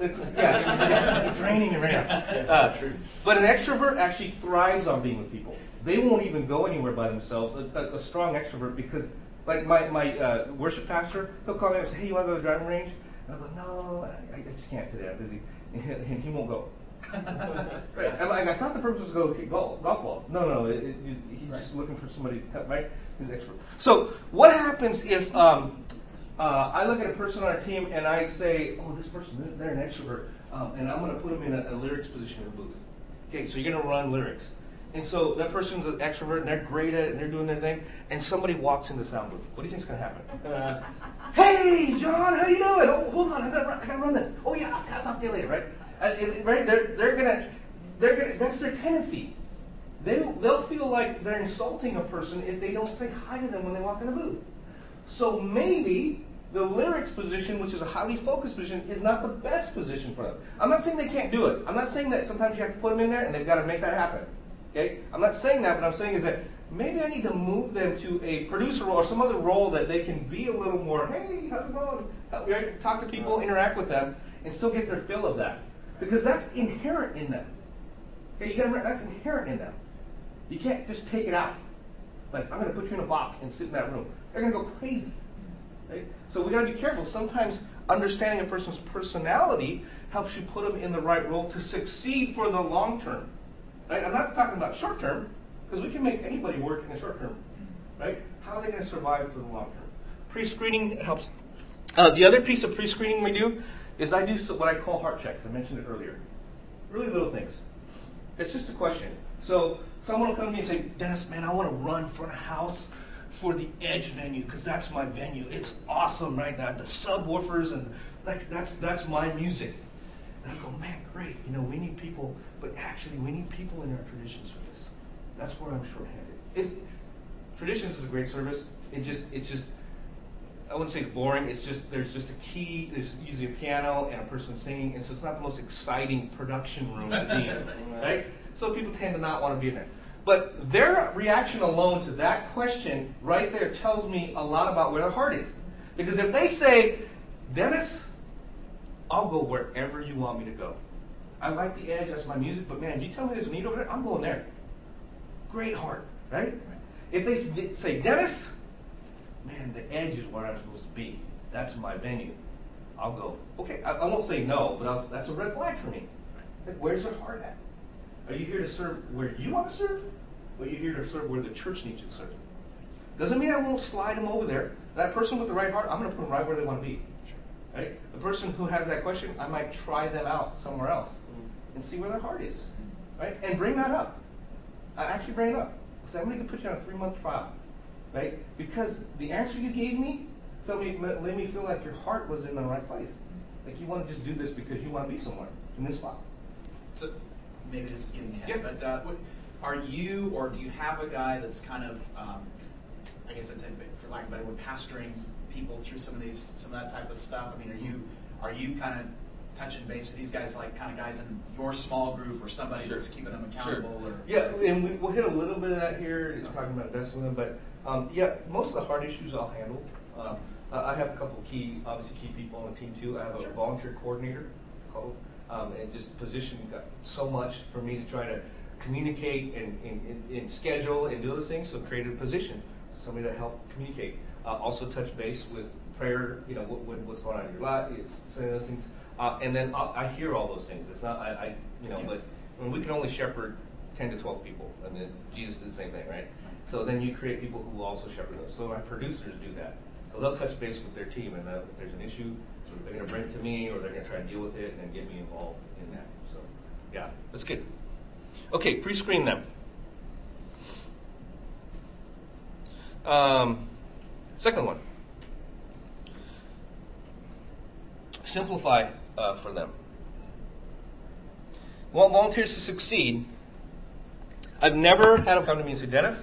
it's draining you right now. But an extrovert actually thrives on being with people. They won't even go anywhere by themselves. A strong extrovert, because like my worship pastor, he'll call me and say, hey, you want to go to the driving range? And I'm like, no, I just can't today. I'm busy. And he won't go. Right. I thought the purpose was to go golf ball. No, he's just looking for somebody to cut, right? He's expert. So what happens if I look at a person on our team and I say, oh, this person, they're an extrovert, and I'm going to put them in a lyrics position in the booth. Okay, so you're going to run lyrics. And so that person's an extrovert, and they're great at it, and they're doing their thing, and somebody walks in the sound booth. What do you think's going to happen? Hey, John, how you doing? Oh, hold on, I gotta run this. Oh yeah, I'll talk to you later, right? Right? They're gonna. That's their tendency. They'll feel like they're insulting a person if they don't say hi to them when they walk in the booth. So maybe the lyrics position, which is a highly focused position, is not the best position for them. I'm not saying they can't do it. I'm not saying that sometimes you have to put them in there and they've got to make that happen. Okay? I'm not saying that. What I'm saying is that maybe I need to move them to a producer role or some other role that they can be a little more, hey, how's it going? Talk to people, interact with them, and still get their fill of that. Because that's inherent in them. Okay, you got to remember, that's inherent in them. You can't just take it out. Like, I'm going to put you in a box and sit in that room. They're going to go crazy. Right? So we got to be careful. Sometimes understanding a person's personality helps you put them in the right role to succeed for the long term. Right? I'm not talking about short term, because we can make anybody work in the short term. Right? How are they going to survive for the long term? Pre-screening helps. The other piece of pre-screening we do is I do what I call heart checks. I mentioned it earlier. Really little things. It's just a question. So someone will come to me and say, Dennis, man, I want to run front of house for the Edge venue because that's my venue. It's awesome, right? The subwoofers and that's my music. And I go, man, great. We need people, but actually we need people in our traditions for this. That's where I'm short-handed. Traditions is a great service. It's just. I wouldn't say it's boring. It's just there's just a key. There's usually a piano and a person singing, and so it's not the most exciting production room to be in, right? So people tend to not want to be in there. But their reaction alone to that question right there tells me a lot about where their heart is. Because if they say, Dennis, I'll go wherever you want me to go. I like the Edge. That's my music. But man, if you tell me there's a need over there, I'm going there. Great heart, right? If they say, Dennis, man, the Edge is where I'm supposed to be. That's my venue. I'll go. Okay, I won't say no, but that's a red flag for me. Like, where's your heart at? Are you here to serve where you want to serve? Or are you here to serve where the church needs you to serve? Doesn't mean I won't slide them over there. That person with the right heart, I'm going to put them right where they want to be. Right? The person who has that question, I might try them out somewhere else and see where their heart is. Right? And bring that up. I actually bring it up. So I'm going to put you on a 3-month trial. Right? Because the answer you gave me made me feel like your heart was in the right place. Like you want to just do this because you want to be somewhere in this spot. So maybe this is getting ahead, but are you, or do you have a guy that's kind of, I guess I'd say, for lack of a better word, pastoring people through some of that type of stuff? I mean, are you kind of touching base with these guys, like kind of guys in your small group or somebody that's keeping them accountable? Sure. Or Yeah, and we'll hit a little bit of that here, talking about investing with them, but yeah, most of the hard issues I'll handle. I have a couple key people on the team too. I have a volunteer coordinator called, and just position got so much for me to try to communicate and schedule and do those things. So created a position, somebody to help communicate. Also touch base with prayer. You know what's going on in your life. Saying those things, and then I hear all those things. It's not but I mean, we can only shepherd 10 to 12 people, and then Jesus did the same thing, right? So then you create people who will also shepherd those. So my producers do that. So they'll touch base with their team, and if there's an issue, they're going to bring it to me, or they're going to try and deal with it, and then get me involved in that. So, yeah, that's good. Okay, pre-screen them. Second one. Simplify for them. Want volunteers to succeed. I've never had them come to me and say, Dennis,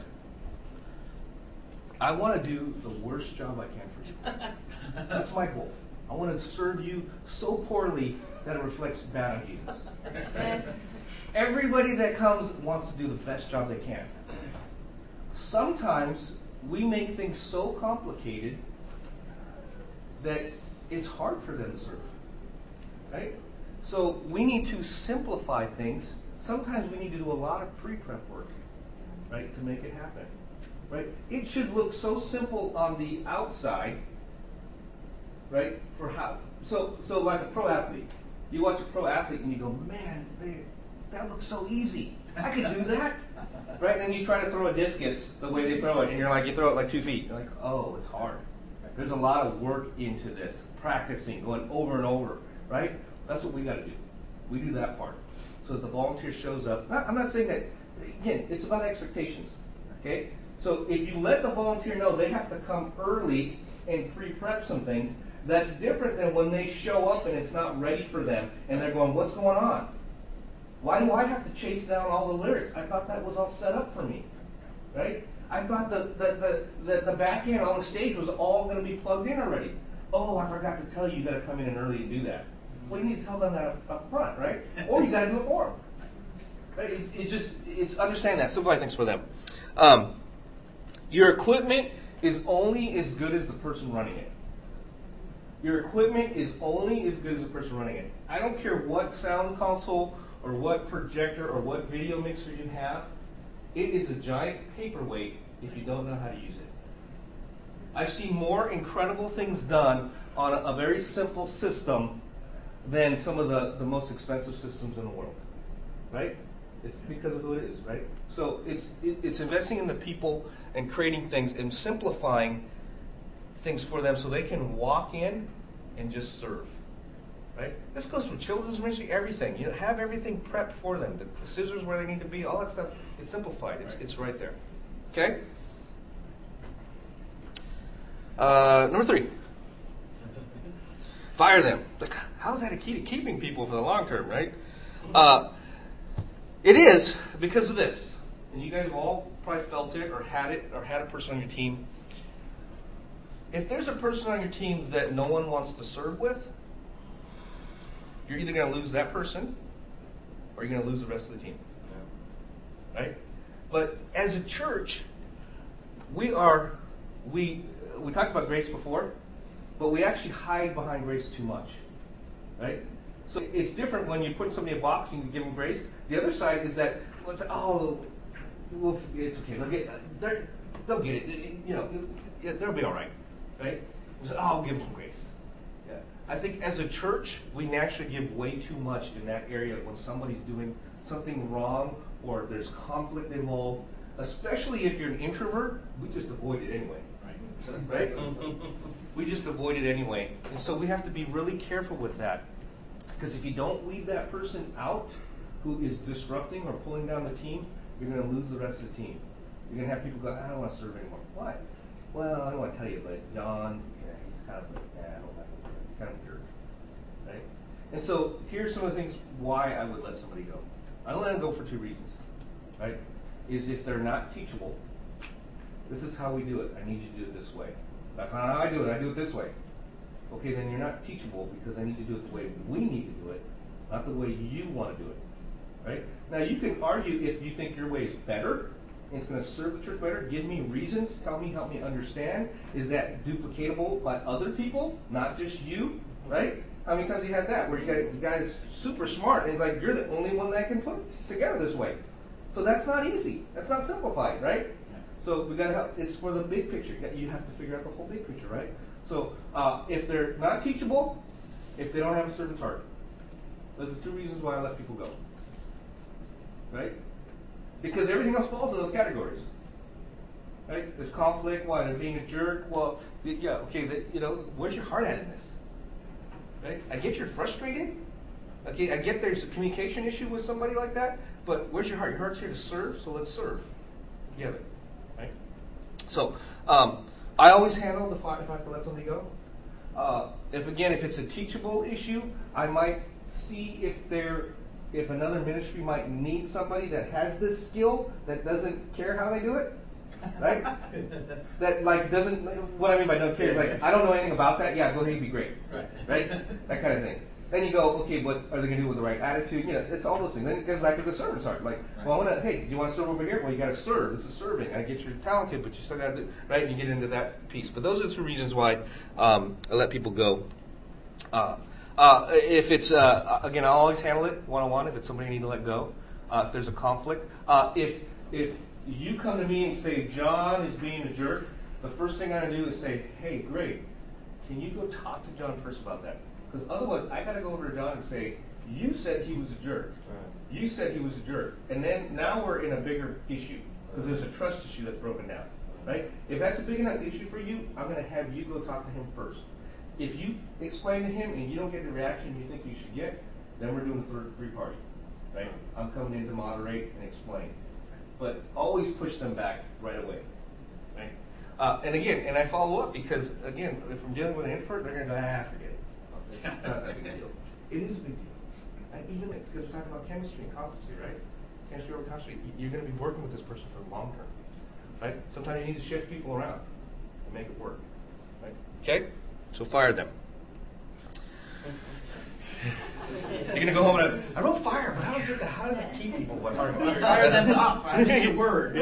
I want to do the worst job I can for you. That's my goal. I want to serve you so poorly that it reflects bad on Jesus. Right? Everybody that comes wants to do the best job they can. Sometimes we make things so complicated that it's hard for them to serve. Right? So we need to simplify things. Sometimes we need to do a lot of pre-prep work, right, to make it happen. Right? It should look so simple on the outside, right? For how? So like a pro athlete, you watch a pro athlete and you go, man, that looks so easy. I could do that, right? And you try to throw a discus the way they throw it, and you throw it like 2 feet. You're like, oh, it's hard. There's a lot of work into this, practicing, going over and over, right? That's what we got to do. We do that part. So that the volunteer shows up. I'm not saying that, again, it's about expectations, okay? So if you let the volunteer know they have to come early and pre-prep some things, that's different than when they show up and it's not ready for them and they're going, what's going on? Why do I have to chase down all the lyrics? I thought that was all set up for me, right? I thought the back end on the stage was all going to be plugged in already. Oh, I forgot to tell you, you got to come in early and do that. Well, you need to tell them that up front, right? Or you got to do it for them. Right? It's understand that. Simplify things for them. Your equipment is only as good as the person running it. Your equipment is only as good as the person running it. I don't care what sound console or what projector or what video mixer you have. It is a giant paperweight if you don't know how to use it. I've seen more incredible things done on a very simple system than some of the most expensive systems in the world. Right? It's because of who it is, right? So it's investing in the people and creating things and simplifying things for them so they can walk in and just serve. Right? This goes for children's ministry, everything. You have everything prepped for them. The scissors where they need to be, all that stuff. It's simplified. It's right there. Okay? Number 3. Fire them. Like, how's that a key to keeping people for the long term, right? It is because of this. And you guys have all probably felt it or had a person on your team. If there's a person on your team that no one wants to serve with, you're either going to lose that person or you're going to lose the rest of the team. Yeah. Right? But as a church, we talked about grace before, but we actually hide behind grace too much. Right? So it's different when you put somebody in a box and you give them grace. The other side is that, well, it's okay. They'll get it. They'll be all right. Right? We say, I'll give them grace. Yeah. I think as a church, we naturally give way too much in that area when somebody's doing something wrong or there's conflict involved. Especially if you're an introvert, we just avoid it anyway. Right? We just avoid it anyway. And so we have to be really careful with that. Because if you don't weed that person out who is disrupting or pulling down the team, you're going to lose the rest of the team. You're going to have people go, I don't want to serve anymore. Why? Well, I don't want to tell you, but John, he's kind of like, I don't like him. He's kind of a jerk. Right? And so here's some of the things why I would let somebody go. I don't let them go for 2 reasons. Right? Is if they're not teachable, this is how we do it. I need you to do it this way. That's not how I do it. I do it this way. okay, then you're not teachable because I need to do it the way we need to do it, not the way you want to do it. Right? Now you can argue if you think your way is better and it's going to serve the church better. Give me reasons. Tell me, help me understand. Is that duplicatable by other people, not just you? Right? How many times have you had that where you guy is super smart and he's like, you're the only one that can put it together this way. So that's not easy. That's not simplified, right? So we got to help. It's for the big picture. You have to figure out the whole big picture, right? So if they're not teachable, if they don't have a servant's heart, those are 2 reasons why I let people go. Right? Because everything else falls in those categories. Right? There's conflict. Why? They're being a jerk. Well, yeah, okay. Where's your heart at in this? Right? I get you're frustrated. Okay, I get there's a communication issue with somebody like that. But where's your heart? Your heart's here to serve, so let's serve. Give it. Right? So, I always handle if I have to let somebody go. If it's a teachable issue, I might see if another ministry might need somebody that has this skill that doesn't care how they do it. Right? That doesn't. What I mean by don't care is I don't know anything about that. Yeah, go ahead, be great. Right? That kind of thing. Then you go, okay, but are they going to do it with the right attitude? It's all those things. Then it goes back to the servant's heart. Hey, do you want to serve over here? Well, you got to serve. This is serving. I get you're talented, but you still got to do, right? And you get into that piece. But those are the 2 reasons why I let people go. If it's, again, I'll always handle it one-on-one if it's somebody I need to let go. If there's a conflict. If you come to me and say, John is being a jerk, the first thing I'm going to do is say, hey, great. Can you go talk to John first about that? Because otherwise, I got to go over to John and say, you said he was a jerk. Right. You said he was a jerk. And then now we're in a bigger issue because there's a trust issue that's broken down. Right? If that's a big enough issue for you, I'm going to have you go talk to him first. If you explain to him and you don't get the reaction you think you should get, then we're doing the third party. Right? I'm coming in to moderate and explain. But always push them back right away. Right? And I follow up because, again, if I'm dealing with an introvert, they're going to go, forget it. It's not that big a deal. It is a big deal. And even it's because we're talking about chemistry and competency, right? Chemistry over competency. You're going to be working with this person for the long term. Right? Sometimes you need to shift people around and make it work. Right? Okay? So fire them. You're going to go home and I wrote fire, but how does it keep people? Fire them up. That's the word.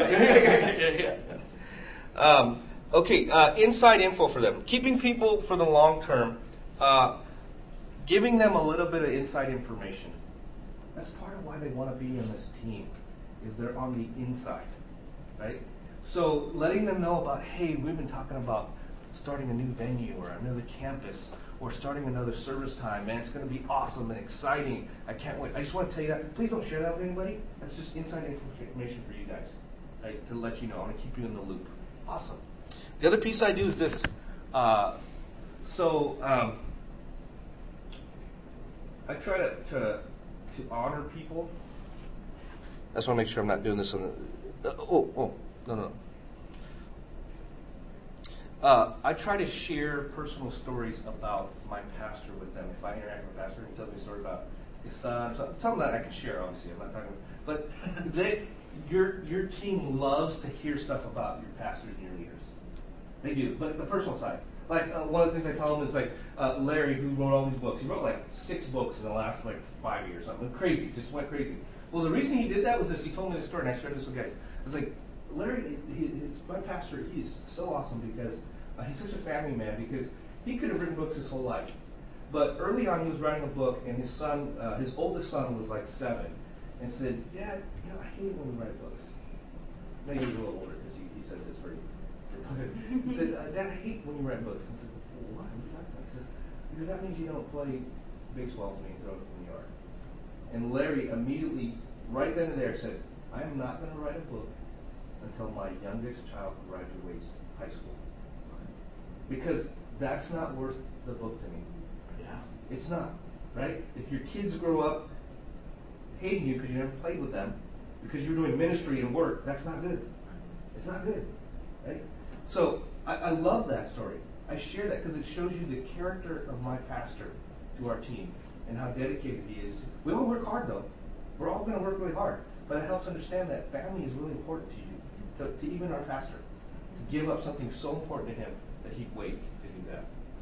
Okay, inside info for them. Keeping people for the long term. Giving them a little bit of inside information. That's part of why they want to be in this team, is they're on the inside, right? So letting them know about, hey, we've been talking about starting a new venue or another campus or starting another service time. Man, it's going to be awesome and exciting. I can't wait. I just want to tell you that. Please don't share that with anybody. That's just inside information for you guys, right? To let you know. I want to keep you in the loop. Awesome. The other piece I do is this. I try to honor people. I just want to make sure I'm not doing this on the. No. I try to share personal stories about my pastor with them. If I interact with a pastor and he tells me a story about his son, something that I can share, obviously. I'm not talking about, but your team loves to hear stuff about your pastors and your leaders. They do, but the personal side. One of the things I tell them is Larry, who wrote all these books, he wrote 6 books in the last 5 years, something crazy, just went crazy. Well, the reason he did that was this. He told me this story, and I shared this with guys. It was Larry, my pastor, he's so awesome because he's such a family man, because he could have written books his whole life. But early on, he was writing a book, and his son, his oldest son, was 7, and said, Dad, I hate it when we write books. Maybe he's a little older because he said this very. He said, Dad, I hate when you write books. I said, well, why? What are you talking about? He says, because that means you don't play baseball with me and throw it in the yard. And Larry immediately, right then and there, said, I am not going to write a book until my youngest child graduates high school. Because that's not worth the book to me. Yeah. It's not, right? If your kids grow up hating you because you never played with them, because you're doing ministry and work, that's not good. It's not good, right? So I love that story. I share that because it shows you the character of my pastor to our team and how dedicated he is. We all work hard, though. We're all going to work really hard. But it helps understand that family is really important to you, to even our pastor, to give up something so important to him that he'd wait to do that. So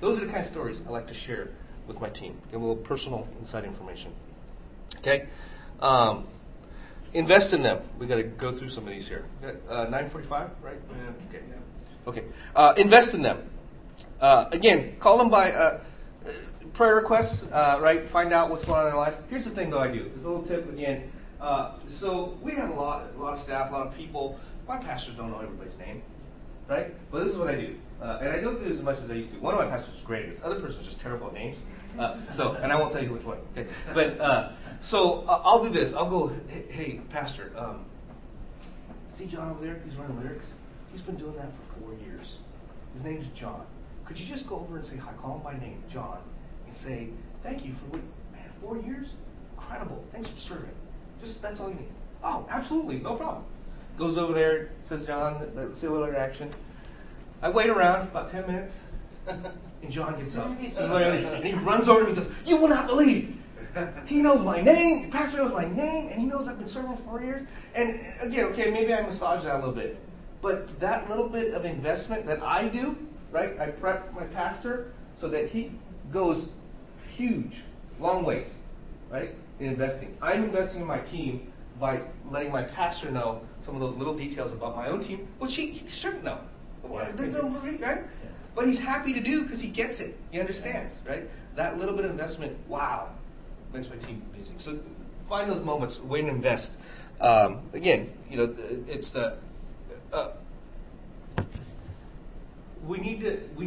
Those are the kind of stories I like to share with my team. Give a little personal inside information. Okay? Invest in them. We've got to go through some of these here. 9:45, right? Okay. Okay. Invest in them. Again, call them by prayer requests, right? Find out what's going on in their life. Here's the thing, though, I do. There's a little tip again. So we have a lot of staff, a lot of people. My pastors don't know everybody's name, right? But this is what I do. And I don't do this as much as I used to. One of my pastors is great. This other person is just terrible at names. And I won't tell you which one. Okay? But so I'll do this. I'll go, hey Pastor, see John over there? He's running lyrics. He's been doing that for 4 years. His name's John. Could you just go over and say hi? Call him by name, John, and say thank you for 4 years. Incredible. Thanks for serving. Just that's all you need. Oh, absolutely, no problem. Goes over there, says John, see a little interaction. I wait around about 10 minutes, and John gets up. And he runs over to me and goes, you will not believe. He knows my name, the pastor knows my name, and he knows I've been serving for 4 years. And again, okay, maybe I massage that a little bit. But that little bit of investment that I do, right, I prep my pastor so that he goes huge, long ways, right, in investing. I'm investing in my team by letting my pastor know some of those little details about my own team, which he shouldn't know. There's no right? Yeah. But he's happy to do because he gets it. He understands, right? That little bit of investment, wow, makes my team amazing. So find those moments, way to invest. Again, it's the we need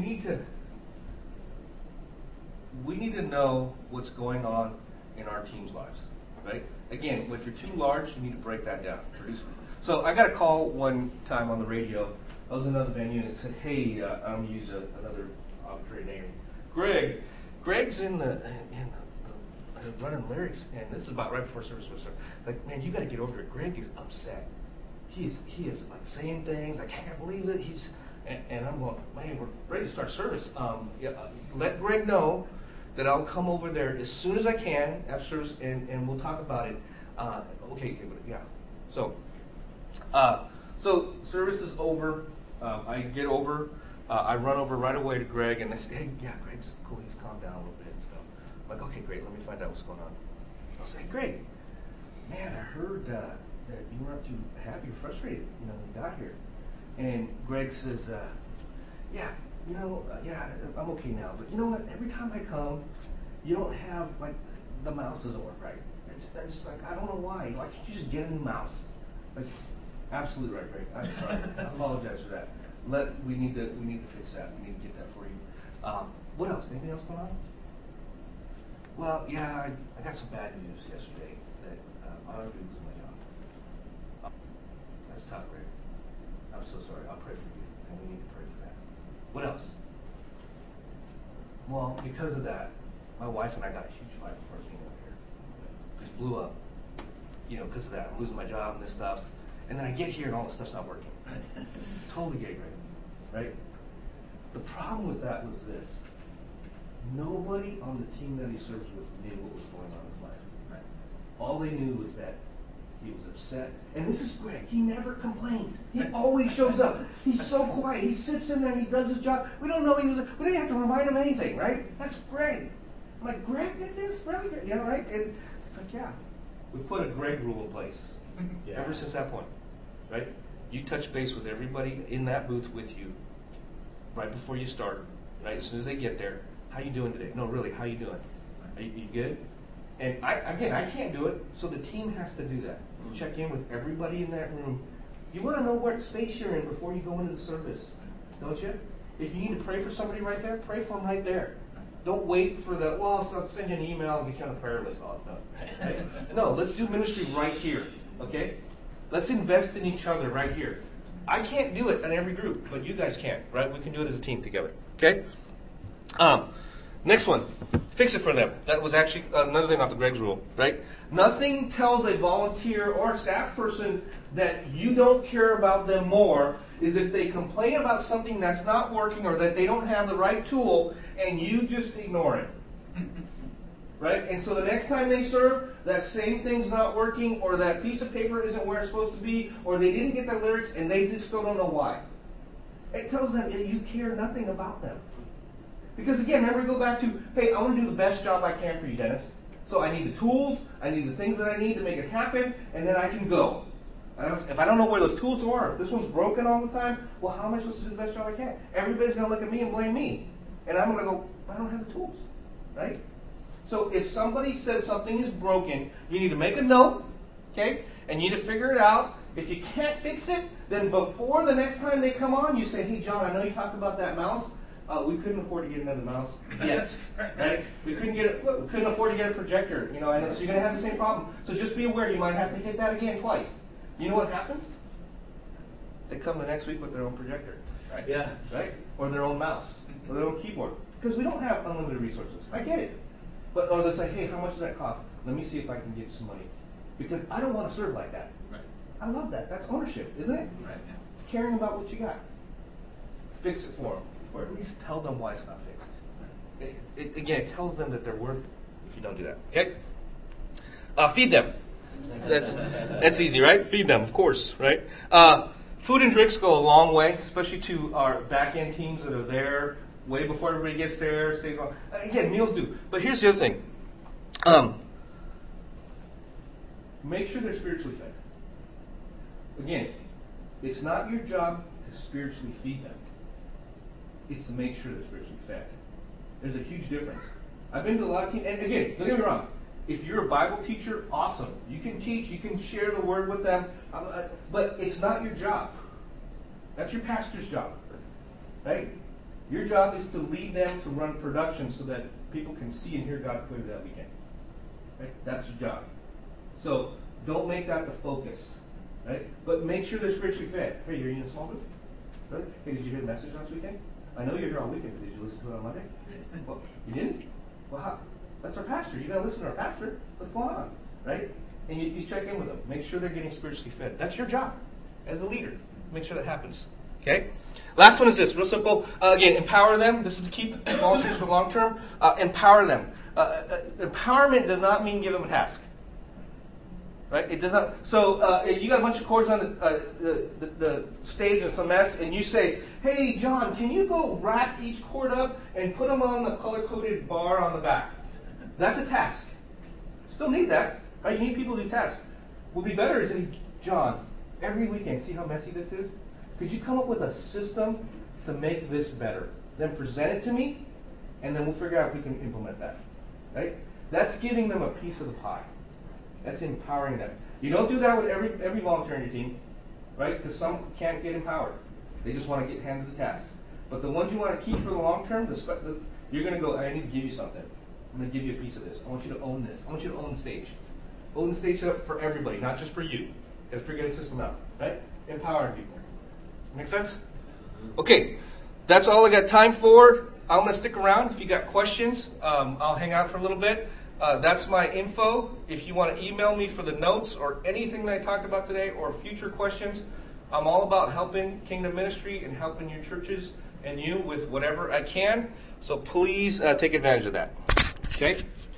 to know what's going on in our team's lives, right? Again, if you're too large, you need to break that down. So I got a call one time on the radio. I was in another venue and it said, "Hey, I'm gonna use another arbitrary name. Greg's in the running lyrics, and this is about right before service was started. Like, man, you got to get over it. Greg is upset. He is like saying things. I can't believe it. And I'm going, man, we're ready to start service. Let Greg know that I'll come over there as soon as I can after service, and we'll talk about it. Okay, yeah. So service is over. I get over. I run over right away to Greg, and I say, hey, yeah, Greg's cool. He's calmed down a little bit and stuff. I'm like, okay, great. Let me find out what's going on. I'll say, hey, Greg, man, I heard that you weren't too happy or frustrated, when you got here. And Greg says, yeah, I'm okay now. But you know what? Every time I come, you don't have, like, the mouse doesn't work right. It's just like, I don't know why. Why can't you just get a new mouse? Like, absolutely right, Greg. I'm sorry. I apologize for that. We need to fix that. We need to get that for you. What else? Anything else going on? Well, yeah, I got some bad news yesterday that I'm going to lose my job. That's tough, Greg. I'm so sorry. I'll pray for you, and we need to pray for that. What else? Well, because of that, my wife and I got a huge fight before I came over here. Just blew up. Because of that. I'm losing my job and this stuff. And then I get here and all this stuff's not working. Totally get it, right? The problem with that was this. Nobody on the team that he serves with knew what was going on in his life. Right? All they knew was that he was upset. And this is Greg. He never complains. He always shows up. He's so quiet. He sits in there and he does his job. We don't know we didn't have to remind him anything, right? That's Greg. I'm like, Greg did this? Really? Right? And it's like, yeah. We put a Greg rule in place ever since that point, right? You touch base with everybody in that booth with you right before you start, right? As soon as they get there, how you doing today? No, really, how you doing? Are you good? And I can't do it, so the team has to do that. Check in with everybody in that room. You want to know what space you're in before you go into the service, don't you? If you need to pray for somebody right there, pray for them right there. Don't wait for I'll send you an email and get you on a prayer list all the time. Right? No, let's do ministry right here, okay? Let's invest in each other right here. I can't do it in every group, but you guys can, right? We can do it as a team together, okay? Next one, fix it for them. That was actually another thing off the Greg's rule, right? Nothing tells a volunteer or a staff person that you don't care about them more is if they complain about something that's not working or that they don't have the right tool and you just ignore it. Right? And so the next time they serve, that same thing's not working or that piece of paper isn't where it's supposed to be or they didn't get the lyrics and they just still don't know why. It tells them that you care nothing about them. Because again, remember, go back to, hey, I want to do the best job I can for you, Dennis. So I need the tools, I need the things that I need to make it happen, and then I can go. If I don't know where those tools are, if this one's broken all the time, well, how am I supposed to do the best job I can? Everybody's going to look at me and blame me. And I'm going to go, I don't have the tools. Right? So if somebody says something is broken, you need to make a note, okay? And you need to figure it out. If you can't fix it, then before the next time they come on, you say, hey, John, I know you talked about that mouse. We couldn't afford to get another mouse yet, right? We couldn't afford to get a projector, I know, so you're going to have the same problem. So just be aware, you might have to hit that again twice. You know what happens? They come the next week with their own projector, right? Yeah. Right? Or their own mouse, or their own keyboard. Because we don't have unlimited resources. I get it. But or they'll say, hey, how much does that cost? Let me see if I can get some money. Because I don't want to serve like that. Right. I love that. That's ownership, isn't it? Right. Yeah. It's caring about what you got. Fix it for them. Or at least tell them why it's not fixed. Again, it tells them that they're worth it if you don't do that. Okay? Feed them. That's easy, right? Feed them, of course, right? Food and drinks go a long way, especially to our back-end teams that are there way before everybody gets there. Stays on. Again, meals do. But here's the other thing. Make sure they're spiritually fed. Again, it's not your job to spiritually feed them. It's to make sure they're spiritually fed. There's a huge difference. I've been to a lot of teams, and again, don't get me wrong. If you're a Bible teacher, awesome. You can teach, you can share the word with them, but it's not your job. That's your pastor's job, right? Your job is to lead them to run production so that people can see and hear God clearly that weekend. Right? That's your job. So don't make that the focus, right? But make sure they're spiritually fed. Hey, you're in a small group? Really? Hey, did you hear the message last weekend? I know you're here all weekend, but did you listen to it on Monday? Well, you didn't? Well, how? That's our pastor. You got to listen to our pastor. What's going on, right? And you check in with them. Make sure they're getting spiritually fed. That's your job as a leader. Make sure that happens. Okay. Last one is this, real simple. Again, empower them. This is to keep volunteers for long term. Empower them. Empowerment does not mean give them a task. Right? It does not. So you got a bunch of cords on the stage and some mess, and you say, "Hey, John, can you go wrap each cord up and put them on the color-coded bar on the back?" That's a task. Still need that. Right? You need people to do tasks. What would be better is, hey, John, every weekend, see how messy this is? Could you come up with a system to make this better? Then present it to me, and then we'll figure out if we can implement that. Right? That's giving them a piece of the pie. That's empowering them. You don't do that with every volunteer on your team, right? Because some can't get empowered. They just want to get handed the task. But the ones you want to keep for the long term, you're going to go, I need to give you something. I'm going to give you a piece of this. I want you to own this. I want you to own the stage. Own the stage up for everybody, not just for you. Got to figure the system out, right? Empowering people. Make sense? Okay, that's all I got time for. I'm going to stick around. If you got questions, I'll hang out for a little bit. That's my info. If you want to email me for the notes or anything that I talked about today or future questions, I'm all about helping Kingdom Ministry and helping your churches and you with whatever I can. So please take advantage of that. Okay?